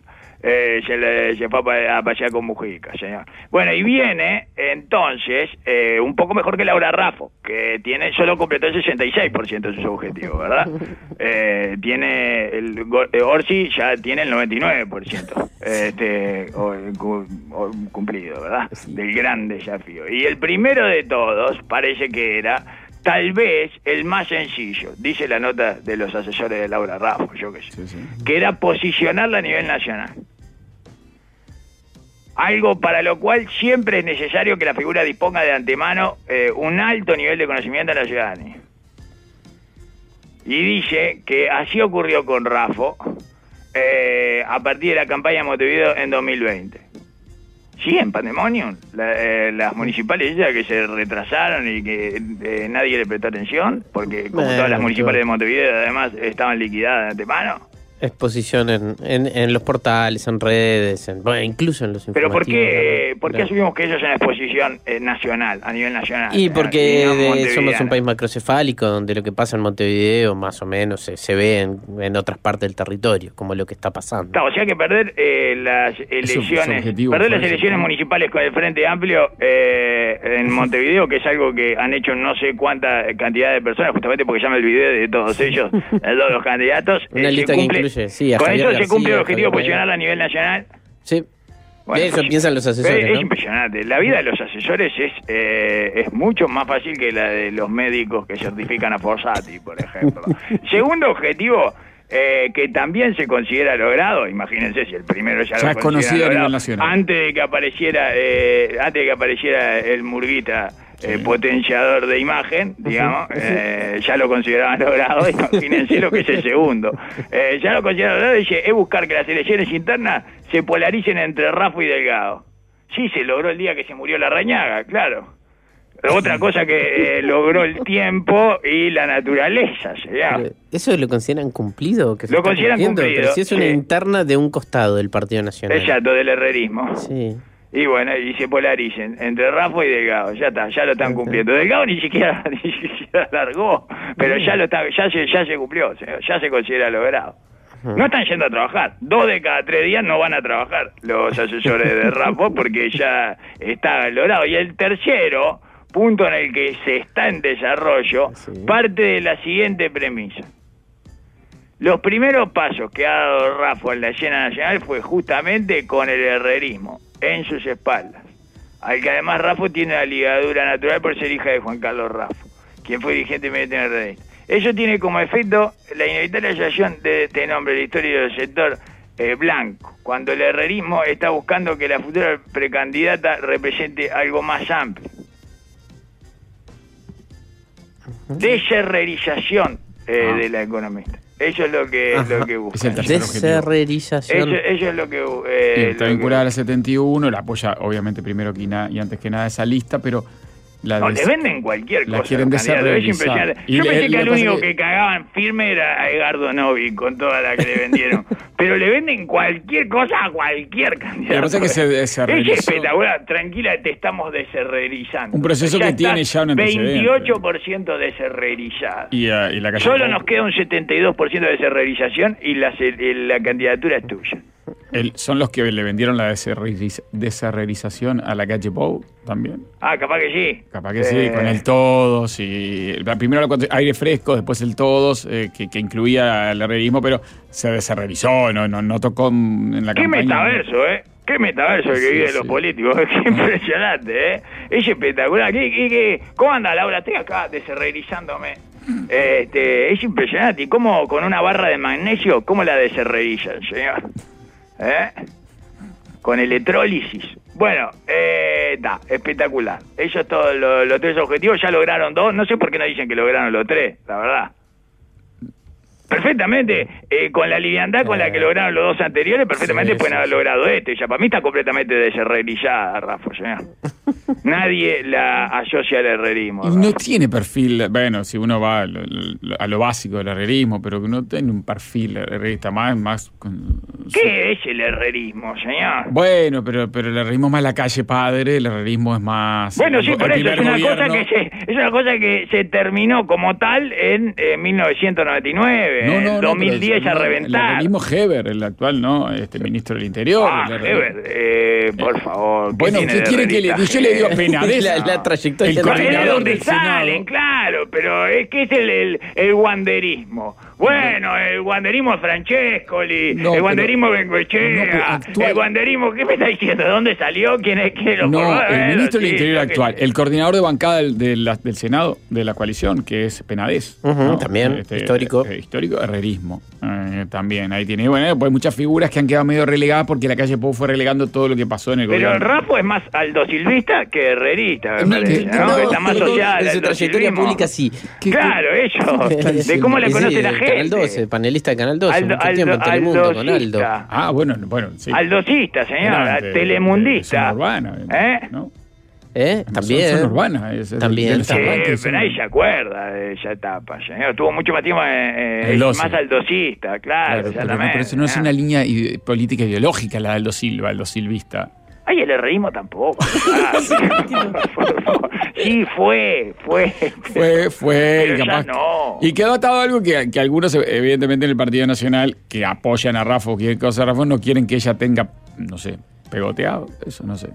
Eh, se, le, se fue a, pa- a pasear con Mujica, señor. Bueno, y viene, entonces, eh, un poco mejor que Laura Raffo, que tiene solo completó el sesenta y seis por ciento de sus objetivos, ¿verdad? Eh, tiene, el Go- eh, Orsi ya tiene el noventa y nueve por ciento este, o, cu- o, cumplido, ¿verdad? Del gran desafío. Y el primero de todos parece que era... Tal vez el más sencillo, dice la nota de los asesores de Laura Raffo, yo qué sé, sí, sí. que era posicionarla a nivel nacional. Algo para lo cual siempre es necesario que la figura disponga de antemano eh, un alto nivel de conocimiento de la ciudadanía. Y dice que así ocurrió con Raffo eh, a partir de la campaña de Montevideo en dos mil veinte. Sí, en pandemonium, la, eh, las municipales ya que se retrasaron y que eh, nadie le prestó atención, porque como bueno, todas las municipales yo... de Montevideo además estaban liquidadas de antemano. Exposición en, en, en los portales, en redes, en, bueno, incluso en los Pero ¿por informativos. qué, eh, ¿por qué Claro. asumimos que ellos son exposición eh, nacional, a nivel nacional? Y porque eh, y no de- somos un montevideana? país macrocefálico, donde lo que pasa en Montevideo más o menos se, se ve en, en otras partes del territorio, como lo que está pasando. Claro, o sea que perder eh, las elecciones, perder las elecciones municipales con el Frente Amplio eh, en Montevideo, que es algo que han hecho no sé cuánta cantidad de personas, justamente porque ya me olvidé de todos ellos, de todos los candidatos. Una eh, lista se cumple, que incluye, sí, a con Javier eso se García, cumple el objetivo de Javier posicionarla a nivel nacional. Sí. Bueno, de eso pues, piensan los asesores, es, es ¿no? impresionante. La vida de los asesores es eh, es mucho más fácil que la de los médicos que certifican a Fossati, por ejemplo. Segundo objetivo, eh, que también se considera logrado, imagínense si el primero ya, Ya lo es conocido a consideran nivel logrado, nacional. antes de que apareciera eh, antes de que apareciera el Murguita, eh, potenciador de imagen, digamos, eh, ya lo consideraban logrado. Imagínense lo que es el segundo. Eh, ya lo consideraban logrado, dice, es buscar que las elecciones internas se polaricen entre Raffo y Delgado. Sí, se logró el día que se murió Larrañaga, claro. Otra cosa que eh, logró el tiempo y la naturaleza, ¿ya? Pero, ¿eso lo consideran cumplido? Que se Lo está consideran cumpliendo? cumplido, Pero si es una sí. interna de un costado del Partido Nacional. Exacto, del herrerismo. Sí. Y bueno, y se polaricen entre Raffo y Delgado, ya está, ya lo están cumpliendo. Delgado ni siquiera ni siquiera largó, pero ya lo está, ya se ya se cumplió, ya se considera logrado. No están yendo a trabajar. Dos de cada tres días no van a trabajar los asesores de Raffo porque ya está logrado. Y el tercero punto en el que se está en desarrollo sí. parte de la siguiente premisa. Los primeros pasos que ha dado Raffo en la escena nacional fue justamente con el herrerismo en sus espaldas, al que además Raffo tiene una ligadura natural por ser hija de Juan Carlos Raffo, quien fue dirigente militar herrerista. Ello tiene como efecto la inevitable asociación de este nombre, la historia del sector eh, blanco, cuando el herrerismo está buscando que la futura precandidata represente algo más amplio. Deserrerización eh, ah. de la economía. Eso es lo que, lo que busca. Deserrerización. Eso, eso es lo que... Eh, Bien, está lo vinculada que... a la setenta y uno, la apoya obviamente primero que nada y antes que nada esa lista, pero... La no, des... le venden cualquier la cosa. quieren desarrollar. Yo pensé que el único que... que cagaban firme era a Edgardo Novi con toda la que le vendieron. Pero le venden cualquier cosa a cualquier candidato. Lo que pasa es que se desarrerizó. Es espectacular. Tranquila, te estamos deserrerizando. Un proceso ya que tiene ya un antecedente. veintiocho por ciento deserrerizado. Y, uh, y la calle Solo nos queda un setenta y dos por ciento de deserrerización y la, la candidatura es tuya. El, ¿Son los que le vendieron la deserrerización a la calle Pou también? Ah, capaz que sí. Capaz que eh... sí, con el todos. Y primero el aire fresco, después el todos, eh, que, que incluía el herrerismo, pero se deserrerizó, no, no, no tocó en la ¿Qué campaña? ¿Qué metaverso, eh? ¿Qué metaverso el que sí, vive sí. los políticos? Qué impresionante, ¿eh? Es espectacular. ¿Qué, qué, qué? ¿Cómo anda, Laura? Estoy acá deserrerizándome. Este, es impresionante. ¿Y cómo con una barra de magnesio, cómo la deserrerizan, señor? ¿Eh? Con electrólisis. Bueno, eh, da, espectacular. Ellos todos los, los tres objetivos ya lograron dos. No sé por qué no dicen que lograron los tres, la verdad. Perfectamente, eh, con la liviandad con la que lograron los dos anteriores, perfectamente sí, pueden sí, haber sí. logrado este. Ya para mí está completamente deserrerizada, Rafa, señor. Nadie la asocia al herrerismo. Y no tiene perfil, bueno, si uno va a lo, a lo básico del herrerismo, pero que no tiene un perfil herrerista, más... más con, ¿Qué es el herrerismo, señor? Bueno, pero, pero el herrerismo es más la calle padre, el herrerismo es más... Bueno, sí, el, por el eso es una, gobierno. cosa que se, es una cosa que se terminó como tal en eh, mil novecientos noventa y nueve. No, no, en no, dos mil diez pero a el- reventar. El herrerismo Heber, el actual, ¿no? Este ministro del Interior. Ah, el herrerismo. Heber, eh, por favor. Bueno, tiene ¿qué de quiere que le herrerista, yo le digo Heber? Penades? La- la trayectoria El de- No, es de coordinador donde del Senado. salen, claro, pero es que es el, el, el guanderismo. Bueno, el guanderismo es Francescoli, No, el pero- guanderismo no, pero Bengoechea, actual- el guanderismo, ¿qué me está diciendo? ¿De dónde salió? ¿Quién es? ¿Quién lo No, formó? el Bueno, ministro del sí, Interior yo qué actual, sé. el coordinador de bancada del, de la- del Senado, de la coalición, que es Penades. Ujú, también, histórico. eh, histórico, herrerismo. Eh, también, ahí tiene. Bueno, pues hay muchas figuras que han quedado medio relegadas porque la calle Pou fue relegando todo lo que pasó en el Pero el gobierno. Rapo es más aldosilvista que herrerista, me No, parece, que- ¿no? no, Que está más pero asociada en al su trayectoria aldosilismo. pública sí. ¿Qué- Claro, qué eso. está De diciendo? cómo le Sí, conoce la de gente. Canal doce, panelista de Canal doce, Aldo- mucho tiempo en Aldo- Telemundo con Aldo. aldosista. Ah, bueno, bueno, sí. Aldosista, señor, Era de- de telemundista. zona urbana, ¿Eh? ¿no? ¿Eh? Son- También. Son urbanas. es- es También. de los Sí, arranques, pero son- nadie se acuerda de esa etapa, señor. Tuvo mucho más tiempo, eh, eh, El es doce. más aldosista, claro, Claro, pero, no, exactamente. pero eso no es una línea ide- política ideológica la de Aldo Silva, Aldo Silvista. Ay, el herreísmo tampoco. Ah, por favor. Sí, fue, fue. Fue, fue, Pero y capaz. ya no. Y quedó atado algo que, que algunos, evidentemente, en el Partido Nacional, que apoyan a Rafa o quieren cosas a Rafa, no quieren que ella tenga, no sé, pegoteado, eso no sé.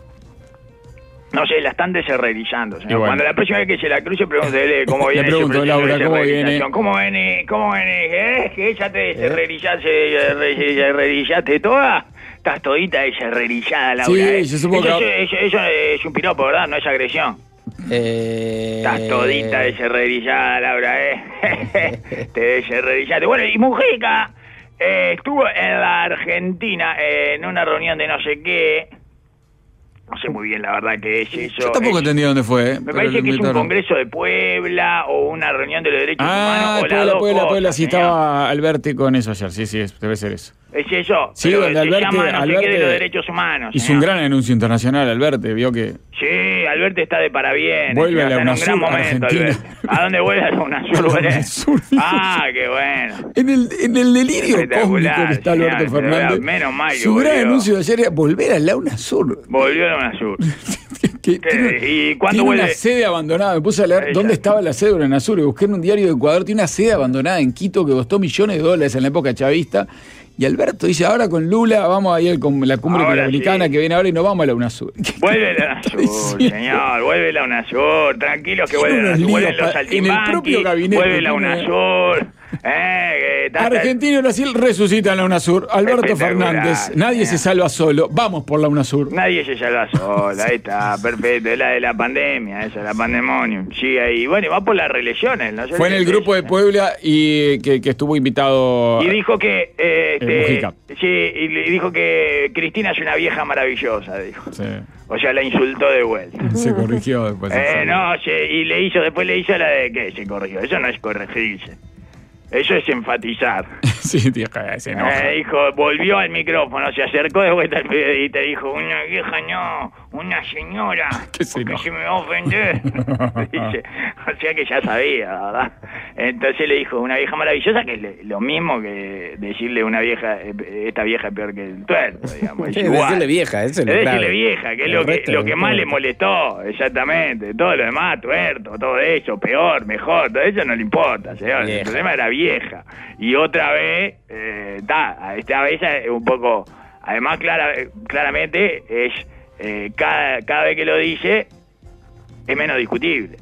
No sé, la están desherrerizando, señor. Y bueno. Cuando la próxima vez que se la cruce, pregúntele cómo Le viene pregunto, su proceso Laura, de ¿cómo viene? desherrerización. ¿Cómo viene? ¿Cómo viene? ¿Eh? ¿Que ella te desherrerizaste, desherrerizaste toda? Estás todita desherrerizada, Laura. Sí, ¿eh? yo supongo eso, que- eso, eso es un piropo, ¿verdad? No es agresión. Eh... Estás todita desherrerizada, Laura, ¿eh? Te desherrerizaste. Bueno, y Mujica eh, estuvo en la Argentina eh, en una reunión de no sé qué. No sé muy bien la verdad que es eso. Yo tampoco Es- entendí dónde fue. ¿eh? Me pero parece lo que es un invitaron. congreso de Puebla o una reunión de los derechos Ah, humanos o las Puebla, dos Puebla, cosas, Puebla, sí señor. estaba Alberti con eso ayer, sí, sí, es- debe ser eso. Es eso, Sí, pero donde se Alberti- llama no sé qué de Alberti los derechos humanos. Hizo señor. un gran anuncio internacional, Alberti, vio que... Sí, Alberti está de parabienes. Vuelve a la está en un gran UNASUR, momento, Argentina. Alberti. ¿A dónde vuelve a la UNASUR? A la vuelve? UNASUR, dijo. Ah, qué bueno. En el, en el delirio Espectacular, cósmico que está Alberto señor, Fernández, menos mal que su gran volvió. anuncio de ayer era volver a la UNASUR. Volvió a la UNASUR. que tiene, ¿Y cuándo tiene vuelve? una sede abandonada. Me puse a leer Ella. dónde estaba la sede de UNASUR y busqué en un diario de Ecuador. Tiene una sede abandonada en Quito que costó millones de dólares en la época chavista. Y Alberto dice, ahora con Lula vamos a ir con la cumbre Ahora republicana sí. que viene ahora y no vamos a la UNASUR. Vuelve la UNASUR, diciendo? señor, vuelve la UNASUR, tranquilos que Tiene vuelve la unos UNASUR, vuelven líos los pa- en el saltimbanquis, propio gabinete vuelve la tiene- UNASUR, eh, que está- Argentina y Brasil resucitan la UNASUR. Alberto Espectacular, Fernández, nadie señor. se salva solo. Vamos por la UNASUR. Nadie se salva sola, ahí está, perfecto, es la de la pandemia, esa, la pandemonium, sí, ahí, bueno, y va por las reelecciones, ¿no? Fue en el grupo de Puebla y que, que estuvo invitado. Y dijo que, eh, Eh, este, Mujica. sí, y le dijo que Cristina es una vieja maravillosa, dijo. Sí, O sea, la insultó de vuelta. se corrigió después. Eh, no, se- y le hizo, después le hizo la de que se corrigió. Eso no es corregirse. Eso es enfatizar. Sí, tío, se enoja. Eh, dijo, volvió al micrófono, se acercó de vuelta al periodista y dijo, una vieja no, una señora, Que se porque enoja. se me va a ofender. Dice, o sea que ya sabía, ¿verdad? Entonces le dijo, una vieja maravillosa, que es le- lo mismo que decirle una vieja, eh, esta vieja es peor que el tuerto, digamos. Es Es igual. decirle vieja, eso es lo Es grave. decirle vieja, que es El lo que, resto lo no que más le importa. molestó, exactamente. Todo lo demás, tuerto, todo eso, peor, mejor, todo eso no le importa, señor. Vieja. El problema era vieja. Y otra vez, eh, ta, esta vez es un poco, además clara, claramente es, eh, cada, cada vez que lo dice, es menos discutible.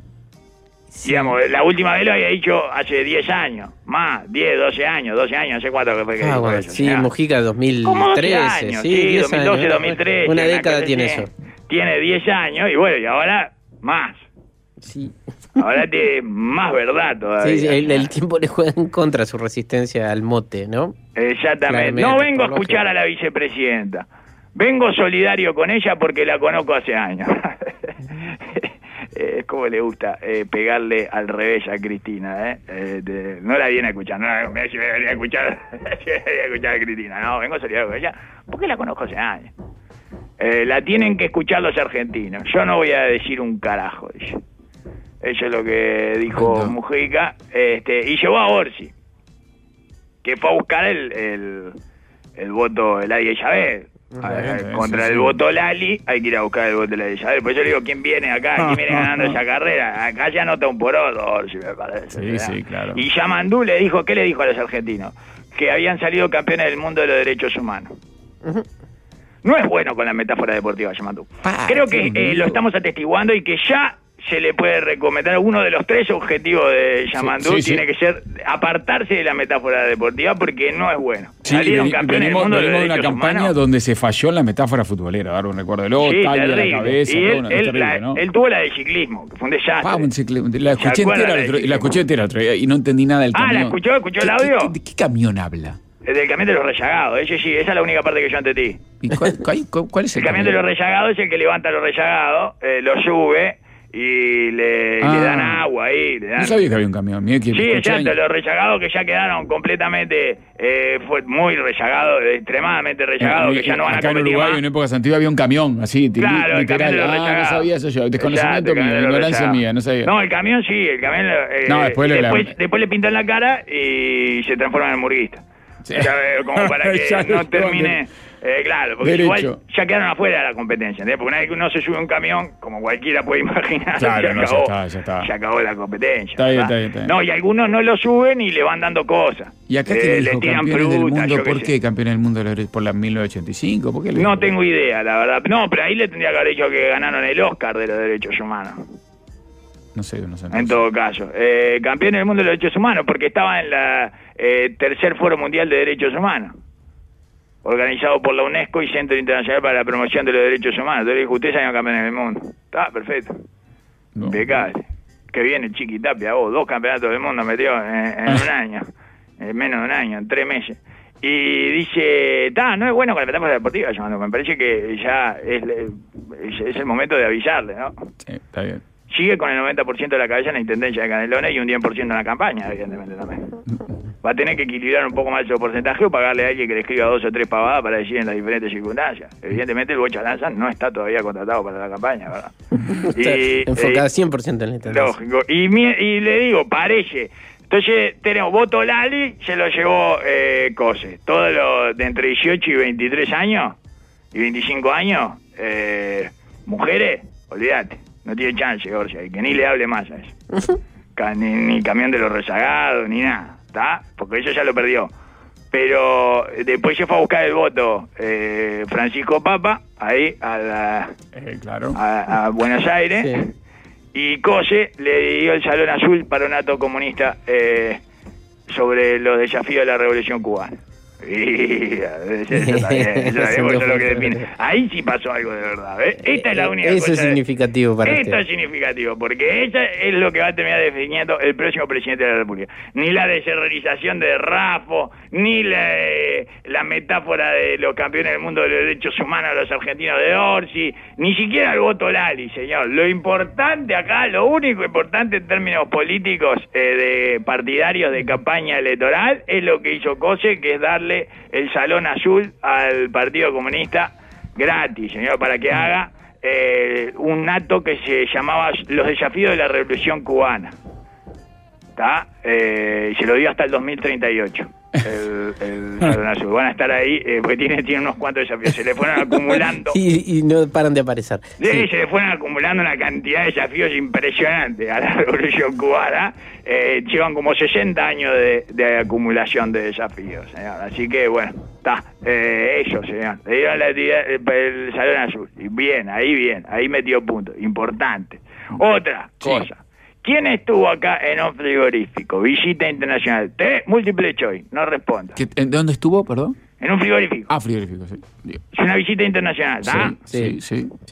Digamos, la última vez lo había dicho hace diez años, más, diez, doce años, doce años, no sé cuánto que fue que Ah, dijo bueno, eso, sí, señor. Mujica dos mil Como doce trece, años, sí, sí, diez dos mil doce, años, dos mil trece. Una una década cosa tiene así. eso. Tiene diez años y bueno, y ahora más. Sí. Ahora tiene más verdad todavía. Sí, sí, el, el tiempo le juega en contra su resistencia al mote, ¿no? Exactamente. Claramente, No vengo a por escuchar lógica. a la vicepresidenta. Vengo solidario con ella porque la conozco hace años. Es como le gusta eh, pegarle al revés a Cristina, ¿eh? Eh, de- no la viene a escuchar, no la me viene a escuchar, me viene a escuchar a Cristina, no, vengo solidario con ella porque la conozco hace años. Eh, la tienen que escuchar los argentinos. Yo no voy a decir un carajo, dice. Eso es lo que dijo no. Mujica. Este, y llevó a Orsi, que fue a buscar el, el, el voto de Lali Chávez. Contra sí, el sí. voto Lali hay que ir a buscar el voto de Lali Chávez. Por eso le digo, ¿quién viene acá? ¿Quién viene ganando esa carrera? Acá ya nota un poroto, Orsi, me parece. Sí, ¿verdad? sí, claro. Y Yamandú le dijo, ¿qué le dijo a los argentinos? Que habían salido campeones del mundo de los derechos humanos. Uh-huh. No es bueno con la metáfora deportiva, Yamandú. Creo que eh, lo estamos atestiguando y que ya se le puede recomendar. Uno de los tres objetivos de Yamandú sí, sí, tiene sí. que ser apartarse de la metáfora deportiva porque no es bueno. Sí, Salieron veni, campeones venimos, del mundo venimos de, de una campaña humanos. Donde se falló en la metáfora futbolera. Dar un recuerdo de luego, sí, tallo a la cabeza. Y él, todo, no, él, terrible, la, ¿no? él tuvo la de ciclismo, que fue un desastre. Ah, un ciclismo. La escuché entera, la otro, la escuché entera otro día y no entendí nada del ah, camión. ¿la escuchó? ¿Escuchó el audio? ¿Qué, qué, ¿De qué camión habla? Del camión de los rezagados, ese sí, esa es la única parte que yo entendí. ¿Y cuál, cuál, cuál es el, el camión, camión de los rezagados? Es el que levanta a los rezagados, eh, lo sube y le, ah, le dan agua ahí. Le dan... No sabía que había un camión. Mira que sí, exacto, los rezagados que ya quedaron completamente, eh, fue muy rezagados, extremadamente rezagados, eh, que ya no van acá a competir en Uruguay, más. En épocas antiguas había un camión, así, claro, literal. El ah, no sabía eso yo, desconocimiento exacto, mío, ignorancia mía, no sabía. No, el camión sí, el camión... Eh, no, después, después, la... después le pintan la cara y se transforma en hamburguista. Sí. Ya, como para que no termine... Eh, claro, porque derecho. Igual ya quedaron afuera de la competencia, ¿entendés? Porque una vez que uno se sube a un camión, como cualquiera puede imaginar, claro, ya, no, acabó, ya, está, ya, está. ya acabó la competencia. Está bien, está bien, está bien. No, y algunos no lo suben y le van dando cosas. ¿Y acá eh, que le tiran fruta, del mundo? ¿Por qué qué campeones del mundo? ¿Por la mil novecientos ochenta y cinco? ¿Por qué le... No tengo idea, la verdad. No, pero ahí le tendría que haber dicho que ganaron el Oscar de los derechos humanos. No sé, no sé. En todo caso. Eh, campeones del mundo de los derechos humanos, porque estaba en la eh, tercer Foro Mundial de Derechos Humanos, organizado por la UNESCO y Centro Internacional para la Promoción de los Derechos Humanos. Entonces dijo, ustedes salieron campeones del mundo. Está perfecto. No. Impecable. Que viene Chiquitapia, vos, dos campeonatos del mundo metió en, en un año, en menos de un año, en tres meses. Y dice, está, no es bueno con la metáfora deportiva, llamando. Me parece que ya es, es, es el momento de avisarle, ¿no? Sí, está bien. Sigue con el noventa por ciento de la cabeza en la Intendencia de Canelones y un diez por ciento en la campaña, evidentemente también. Va a tener que equilibrar un poco más ese porcentaje o pagarle a alguien que le escriba dos o tres pavadas para decir en las diferentes circunstancias. Evidentemente el Bocha Lanza no está todavía contratado para la campaña, ¿verdad? Y, enfocada cien por ciento en la Intendencia. Lógico. Y, mi, y le digo, parece... Entonces tenemos voto Lali, se lo llevó eh, Cose. Todos los de entre dieciocho y veintitrés años y veinticinco años, eh, mujeres, olvídate. No tiene chance, Orsia, que ni le hable más a eso. ni, ni camión de los rezagados, ni nada, ¿está? Porque eso ya lo perdió. Pero después se fue a buscar el voto eh, Francisco Papa, ahí, a, la, eh, claro. a, a Buenos Aires, sí. Y Cose le dio el Salón Azul para un acto comunista eh, sobre los desafíos de la Revolución Cubana. Y eso está bien, eso está bien, eso es lo que define. Ahí sí pasó algo de verdad, ¿eh? Esta es la única eso cosa. Eso es significativo para Esto usted. es significativo, porque eso es lo que va a terminar definiendo el próximo presidente de la República. Ni la descentralización de Rafo, ni la, eh, la metáfora de los campeones del mundo de los derechos humanos, los argentinos de Orsi, ni siquiera el voto Lali, señor. Lo importante acá, lo único importante en términos políticos eh, de partidarios de campaña electoral, es lo que hizo Cose, que es darle el Salón Azul al Partido Comunista gratis, señor, para que haga eh, un acto que se llamaba Los Desafíos de la Revolución Cubana. ¿Está? Eh, se lo dio hasta el dos mil treinta y ocho. El, el Salón Azul. Van a estar ahí eh, porque tiene, tiene unos cuantos desafíos. Se le fueron acumulando. y, y no paran de aparecer. Sí, sí, se le fueron acumulando una cantidad de desafíos impresionantes a la Revolución Cubana. Eh, llevan como sesenta años de, de acumulación de desafíos, señor. Así que, bueno, está. Eh, eso, señor. Le dieron la actividad, el, el Salón Azul. Y bien, ahí bien. Ahí metió punto. Importante. Otra sí. cosa. ¿Quién estuvo acá en un frigorífico? Visita internacional. T, múltiple choice. No responda. ¿En dónde estuvo, perdón? En un frigorífico. Ah, frigorífico, sí. Digo. Es una visita internacional, ¿está? Sí, sí, sí, sí.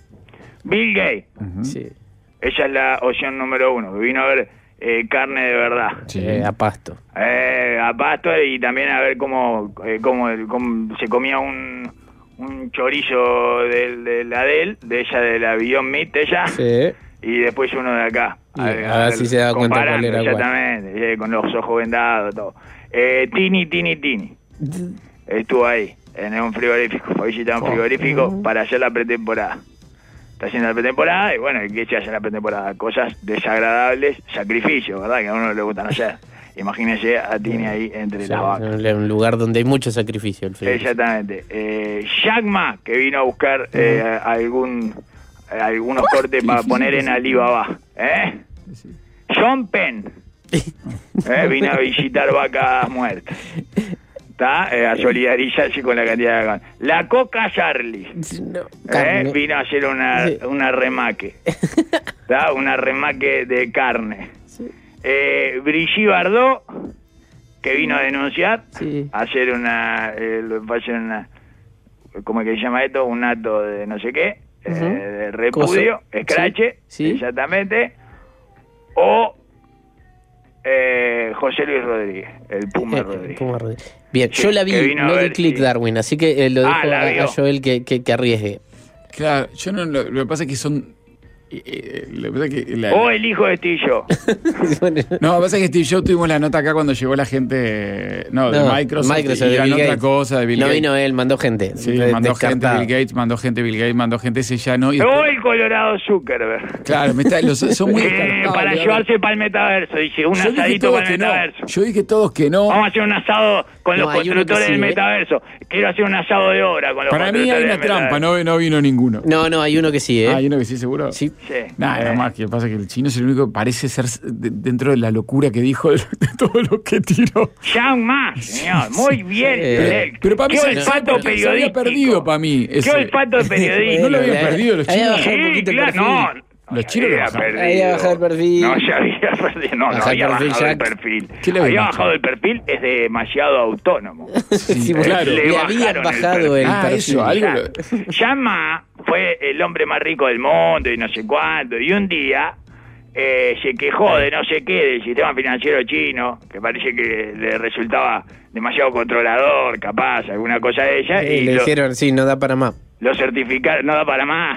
Bill Gates. Uh-huh. Sí. Esa es la opción número uno. Que vino a ver eh, carne de verdad. Sí. Eh, a pasto. Eh, a pasto y también a ver cómo, eh, cómo, cómo se comía un, un chorizo de, de la de él, de ella, de la Beyond Meat, ella. Sí. Y después uno de acá. A ver, a ver si se da cuenta cuál era exactamente, eh, con los ojos vendados, todo. Eh, Tini, Tini, Tini. Estuvo ahí. en un frigorífico, fue a visitar un frigorífico uh-huh. para hacer la pretemporada. Está haciendo la pretemporada y bueno, ¿qué se hace en la pretemporada? Cosas desagradables, sacrificios, ¿verdad? Que a uno le gustan hacer. Imagínese a Tini ahí entre sí, las vacas. Un lugar donde hay mucho sacrificio. El Exactamente. Eh, Jack Ma, que vino a buscar eh, uh-huh. algún eh, algunos cortes para poner en Alibaba. ¿Eh? Sí. John Penn. eh, vino a visitar vacas muertas. Eh, a solidarizarse con la cantidad de carne. La Coca Charlie no, eh, vino a hacer una, sí. una remaque ¿tá? Una remaque de carne. Sí. eh, Brigitte Bardot, que vino a denunciar, sí. a hacer una, eh, hacer una ¿cómo es que se llama esto? Un acto de no sé qué, uh-huh. eh, de repudio, escrache, sí. Sí. exactamente. O Eh, José Luis Rodríguez, el Puma eh, Rodríguez. Puma Rodríguez. Bien, sí, yo la vi, no di click sí. Darwin, así que eh, lo dejo ah, a, a Joel que, que, que arriesgue. Claro, yo no, lo, lo que pasa es que son... Eh, lo que pasa es que la, o el hijo de Steve Jobs. No, lo que pasa es que Steve Jobs tuvimos la nota acá cuando llegó la gente no, no de Microsoft, Microsoft y eran otra Gates. cosa de Bill no Gates. No vino él, mandó gente. Sí, mandó descartada. gente Bill Gates, mandó gente Bill Gates, mandó gente ese ya no. Y o el Colorado Zuckerberg. Claro, me está, los, son muy eh, para llevarse para el metaverso, dice, un yo asadito para el metaverso. No. Yo dije todos que no. Vamos a hacer un asado con no, los constructores sí, del metaverso. ¿eh? Quiero hacer un asado de obra con los para constructores mí hay una trampa, no, no vino ninguno. No, no, hay uno que sí, ¿eh? Ah, hay uno que sí, seguro. Sí. sí. Nada, eh. más que pasa que el chino es el único que parece ser de, dentro de la locura que dijo de, de todo lo que tiró. Ya más, señor. Muy bien. Sí. Pero, pero para mí ¿Qué olfato periodístico? Se había perdido para mí. Ese. ¿Qué olfato periodístico? No lo habían perdido los chinos. Sí, claro, no. Los chinos lo bajaron. Había bajado el perfil. No, ya había perdido. No, no había perfil, bajado Jack. el perfil. Había bajado el perfil, es demasiado autónomo. Sí, sí, claro. Le, le había bajado el, el ah, perfil. Eso, algo. Llama fue el hombre más rico del mundo y no sé cuánto. Y un día eh, se quejó de no sé qué del sistema financiero chino, que parece que le resultaba demasiado controlador, capaz, alguna cosa de ella. Sí, y le lo, dijeron, sí, no da para más. Lo certificaron, no da para más.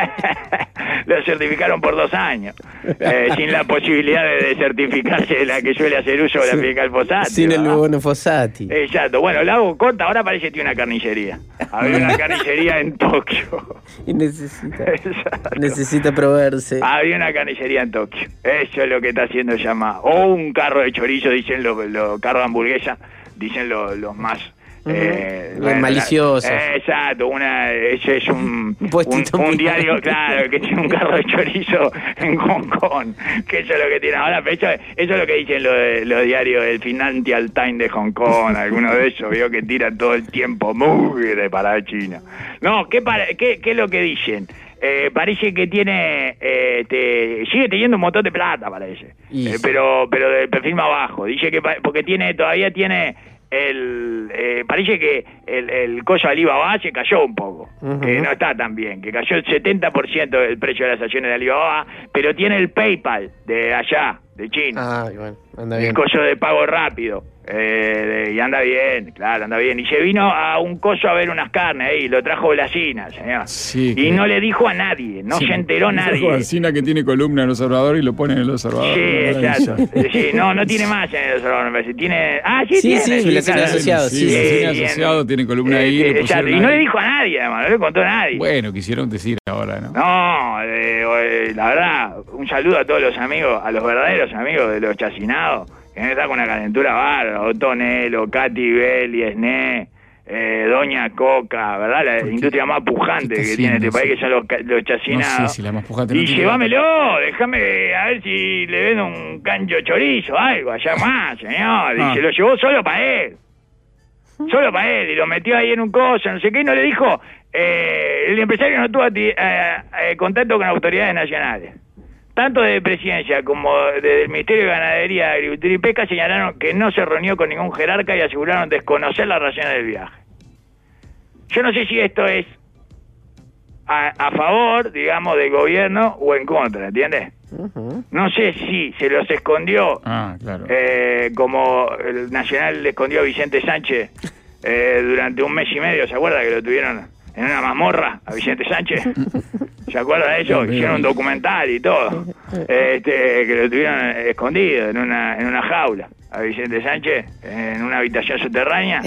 Lo certificaron por dos años. Eh, sin la posibilidad de, de certificarse la que suele hacer uso de la fiscal Fossati. Sin ¿verdad? El bono Fossati. Exacto. Bueno, la hago corta, ahora parece que tiene una carnicería. Había una carnicería en Tokio. Y necesita. Exacto. Necesita proveerse. Había una carnicería en Tokio. Eso es lo que está haciendo Llama. O un carro de chorizo, dicen los lo, carros de hamburguesa, dicen los lo más. Eh, bueno, malicioso. Eh, exacto, una, ese es un, un, un diario, claro, que tiene un carro de chorizo en Hong Kong, que eso es lo que tiene ahora, pero eso, eso es lo que dicen los, los diarios, el Financial Times de Hong Kong, alguno de esos, veo que tira todo el tiempo mugre para China. No, ¿qué, para, qué, qué es lo que dicen? Eh, parece que tiene, eh, te, sigue teniendo un montón de plata, parece, eh, pero pero del perfil más bajo, dice que porque tiene todavía tiene el eh, parece que el, el costo de Alibaba se cayó un poco, uh-huh. que no está tan bien, que cayó el setenta por ciento del precio de las acciones de Alibaba, pero tiene el PayPal de allá, de China, ah, bueno, anda bien. El costo de pago rápido, eh, de, y anda bien, claro, anda bien, y se vino a un coso a ver unas carnes ahí, lo trajo Blasina, señor, sí, y que... no le dijo a nadie, no sí, se enteró nadie. Trajo Blasina que tiene columna en El Observador y lo pone en El Observador. Sí, exacto, sí, no, no tiene más en El Observador, me parece, tiene, ah, sí, sí tiene, sí, sí, claro. asociado, sí, sí, sí, sí, asociado, tiene columna eh, ahí. Eh, exacto, y no le dijo a nadie, además, no le contó a nadie. Bueno, quisieron decir ahora, ¿no? No, eh, eh, la verdad, un saludo a todos los amigos, a los verdaderos amigos de los chacinados, que no está con una calentura bárbara, Otonelo, Katy Belli, Esné, eh, Doña Coca, ¿verdad? La industria más pujante que tiene este país, que son los, los chacinados. No sé si la más pujante y no tiene llévamelo, déjame a ver si le ven un cancho chorizo, algo, allá más, señor. Y ah. se lo llevó solo para él. Solo para él, y lo metió ahí en un coso, no sé qué, y no le dijo, eh, el empresario no tuvo eh, eh, contacto con autoridades nacionales. Tanto de presidencia como desde el Ministerio de Ganadería, Agricultura y Pesca señalaron que no se reunió con ningún jerarca y aseguraron desconocer las razones del viaje. Yo no sé si esto es a, a favor, digamos, del gobierno o en contra, ¿entiendes? Uh-huh. No sé si se los escondió, ah, claro. eh, como el Nacional le escondió a Vicente Sánchez eh, durante un mes y medio, ¿se acuerda que lo tuvieron en una mazmorra a Vicente Sánchez? ¿Se acuerda de eso? Hicieron un documental y todo, este, que lo tuvieron escondido en una en una jaula a Vicente Sánchez en una habitación subterránea.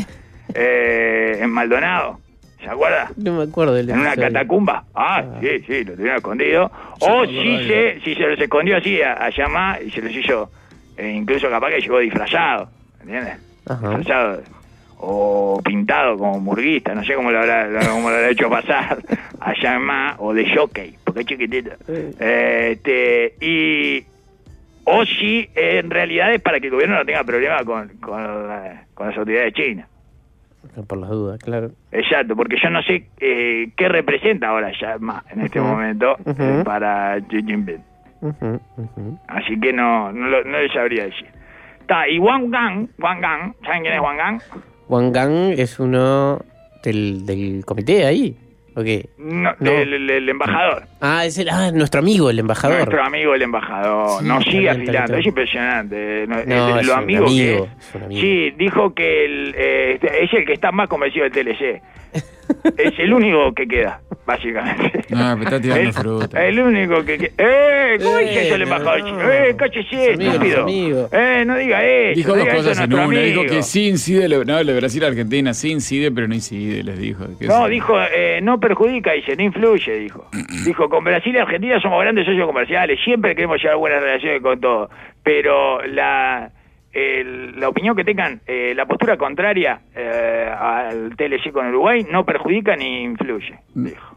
eh, en Maldonado. ¿Se acuerda? No me acuerdo del En una episodio. catacumba. Ah, Ah. sí, sí, lo tuvieron escondido. O Sí, si se, si se los escondió así a, a Yamá y se los hizo, eh, incluso capaz que llegó disfrazado, ¿entiendes? Ajá. Disfrazado. O pintado como murguista, no sé cómo lo habrá, cómo lo habrá hecho pasar a Yamá, o de jockey, porque es chiquitito. Eh, este, y... O si en realidad es para que el gobierno no tenga problema con, con, la- con las autoridades chinas. Por las dudas, claro. Exacto, porque yo no sé eh, qué representa ahora Yamá en este Ujú. momento Ujú. eh, para Xi Jinping. Ujú, ujú. Así que no, no, lo- no le sabría decir. Está, y Wang Gang, Wang Gang, ¿saben quién es Wang Gang? Wang Gang es uno del, del comité ahí. ¿O qué? No, No. El, el- el embajador. Ah, es el, ah, nuestro amigo, el embajador. Nuestro amigo el embajador. Sí, Nos sigue está bien, está afilando. bien. Es impresionante. No, No, es- es lo un amigo, amigo, que es. es un amigo. Sí, dijo que el, eh, es el que está más convencido del T L C. Es el único que queda, básicamente. No, pero está tirando el, fruta. el único que queda. ¡Eh! ¿Cómo Eh, dice eso el no, embajador no. chino? ¡Eh! ¡Cállese, Amigo, estúpido! amigo. ¡Eh! No diga eso. Dijo no dos diga eso cosas a en nuestro una. Dijo amigo. que sí incide, lo- no, le Brasil a Argentina sí incide, pero no incide, les dijo. Que No, sí. dijo, eh, no perjudica, dice, no influye, dijo. Dijo, con Brasil y Argentina somos grandes socios comerciales, siempre queremos llevar buenas relaciones con todos, pero la el- la opinión que tengan, eh, la postura contraria eh, al T L C con Uruguay no perjudica ni influye, dijo.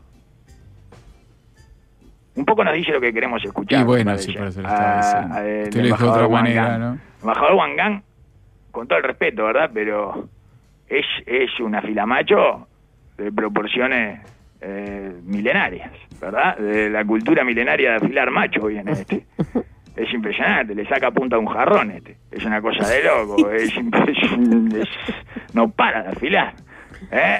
Un poco nos dice lo que queremos escuchar. Y bueno, me sí, parece. por eso lo estaba diciendo. A- a- el Usted lo dijo de embajador otra Wang manera, Gang. ¿no? Embajador Wang Gang, con todo el respeto, ¿verdad? Pero es, es un afilamacho de proporciones eh, milenarias, ¿verdad? De la cultura milenaria de afilar macho viene este. Es impresionante, le saca punta a un jarrón este. Es una cosa de loco, es, imp- es- no para de afilar. ¿eh?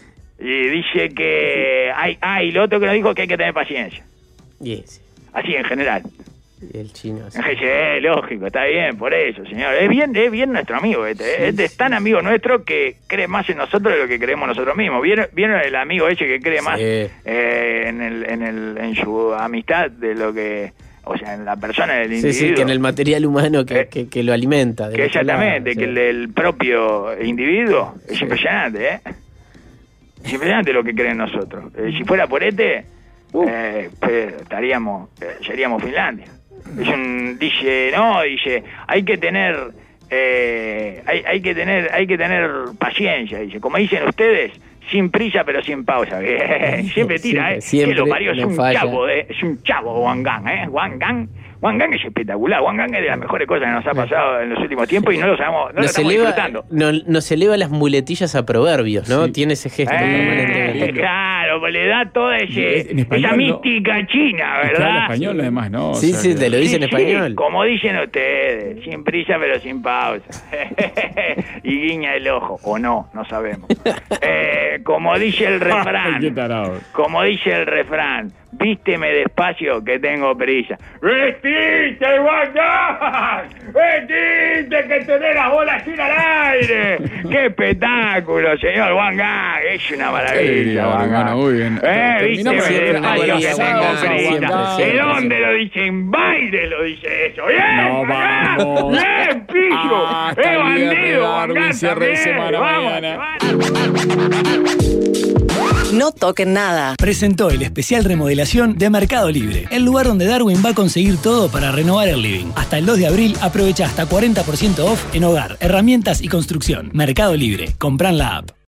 Y dice que hay, ah, y lo otro que nos dijo es que hay que tener paciencia. Y ese, Así en general. y el chino. así. En G C, eh, lógico, está bien, por eso, señor. Es bien, es bien nuestro amigo este. ¿eh? Este es tan amigo nuestro que cree más en nosotros de lo que creemos nosotros mismos. ¿Vieron, vieron el amigo ese que cree más Sí. eh, en, el, en, el, en su amistad de lo que... O sea, en la persona del Sí, individuo. sí, que en el material humano que, Eh, que, que lo alimenta. del Que otro lado, exactamente, sí. que el, el propio individuo es Sí. impresionante, ¿eh? Es impresionante lo que creen nosotros. Eh, si fuera por este, Uh. eh, pues, estaríamos, eh, seríamos Finlandia. Es un, dice, no, dice, hay que tener, eh, hay, hay que tener, hay que tener paciencia, dice, como dicen ustedes, sin prisa pero sin pausa. Bien, siempre tira, Siempre, ¿eh? siempre, que lo parió, es no un falla. chavo, ¿eh? Es un chavo Wang Gang, ¿eh? Wang Gang. Wang Gang es espectacular. Wang Gang es de las mejores cosas que nos ha pasado en los últimos tiempos y no lo sabemos, no lo Nos estamos eleva, disfrutando. no- nos eleva las muletillas a proverbios, ¿no? Sí. Tiene ese gesto Eh, permanentemente. claro, pues le da toda ese, En español, esa ¿no? mística china, Y que ¿verdad? habla español, además, ¿no? O Sí, sea sí, que- te lo dice en Sí, sí, español. como dicen ustedes, sin prisa pero sin pausa. Y guiña el ojo, o no, no sabemos. Eh, como dice el Ay, qué refrán, tarado. como dice el refrán, vísteme despacio que tengo prisa. ¡Vestite, Wanda! ¡Vestite que tenés las bolas sin al aire! ¡Qué espectáculo, señor Wanga! Es una Qué maravilla, alegría, Wanga. hermano, muy bien. Eh, Terminamos vísteme siempre despacio una que alegría, tengo Wanga, prisa. siempre, ¿De siempre, dónde siempre. lo dice? En baile lo dice eso. ¡Bien! No, Wanga! vamos. ¡Bien, pillo! Hasta ¡Eh, el bandido, viernes, Wanga, Darwin, cierre de también! semana ¡Vamos! mañana. No toquen nada. Presentó el especial remodelación de Mercado Libre, el lugar donde Darwin va a conseguir todo para renovar el living. Hasta el dos de abril aprovecha hasta cuarenta por ciento off en hogar, herramientas y construcción. Mercado Libre, compran la app.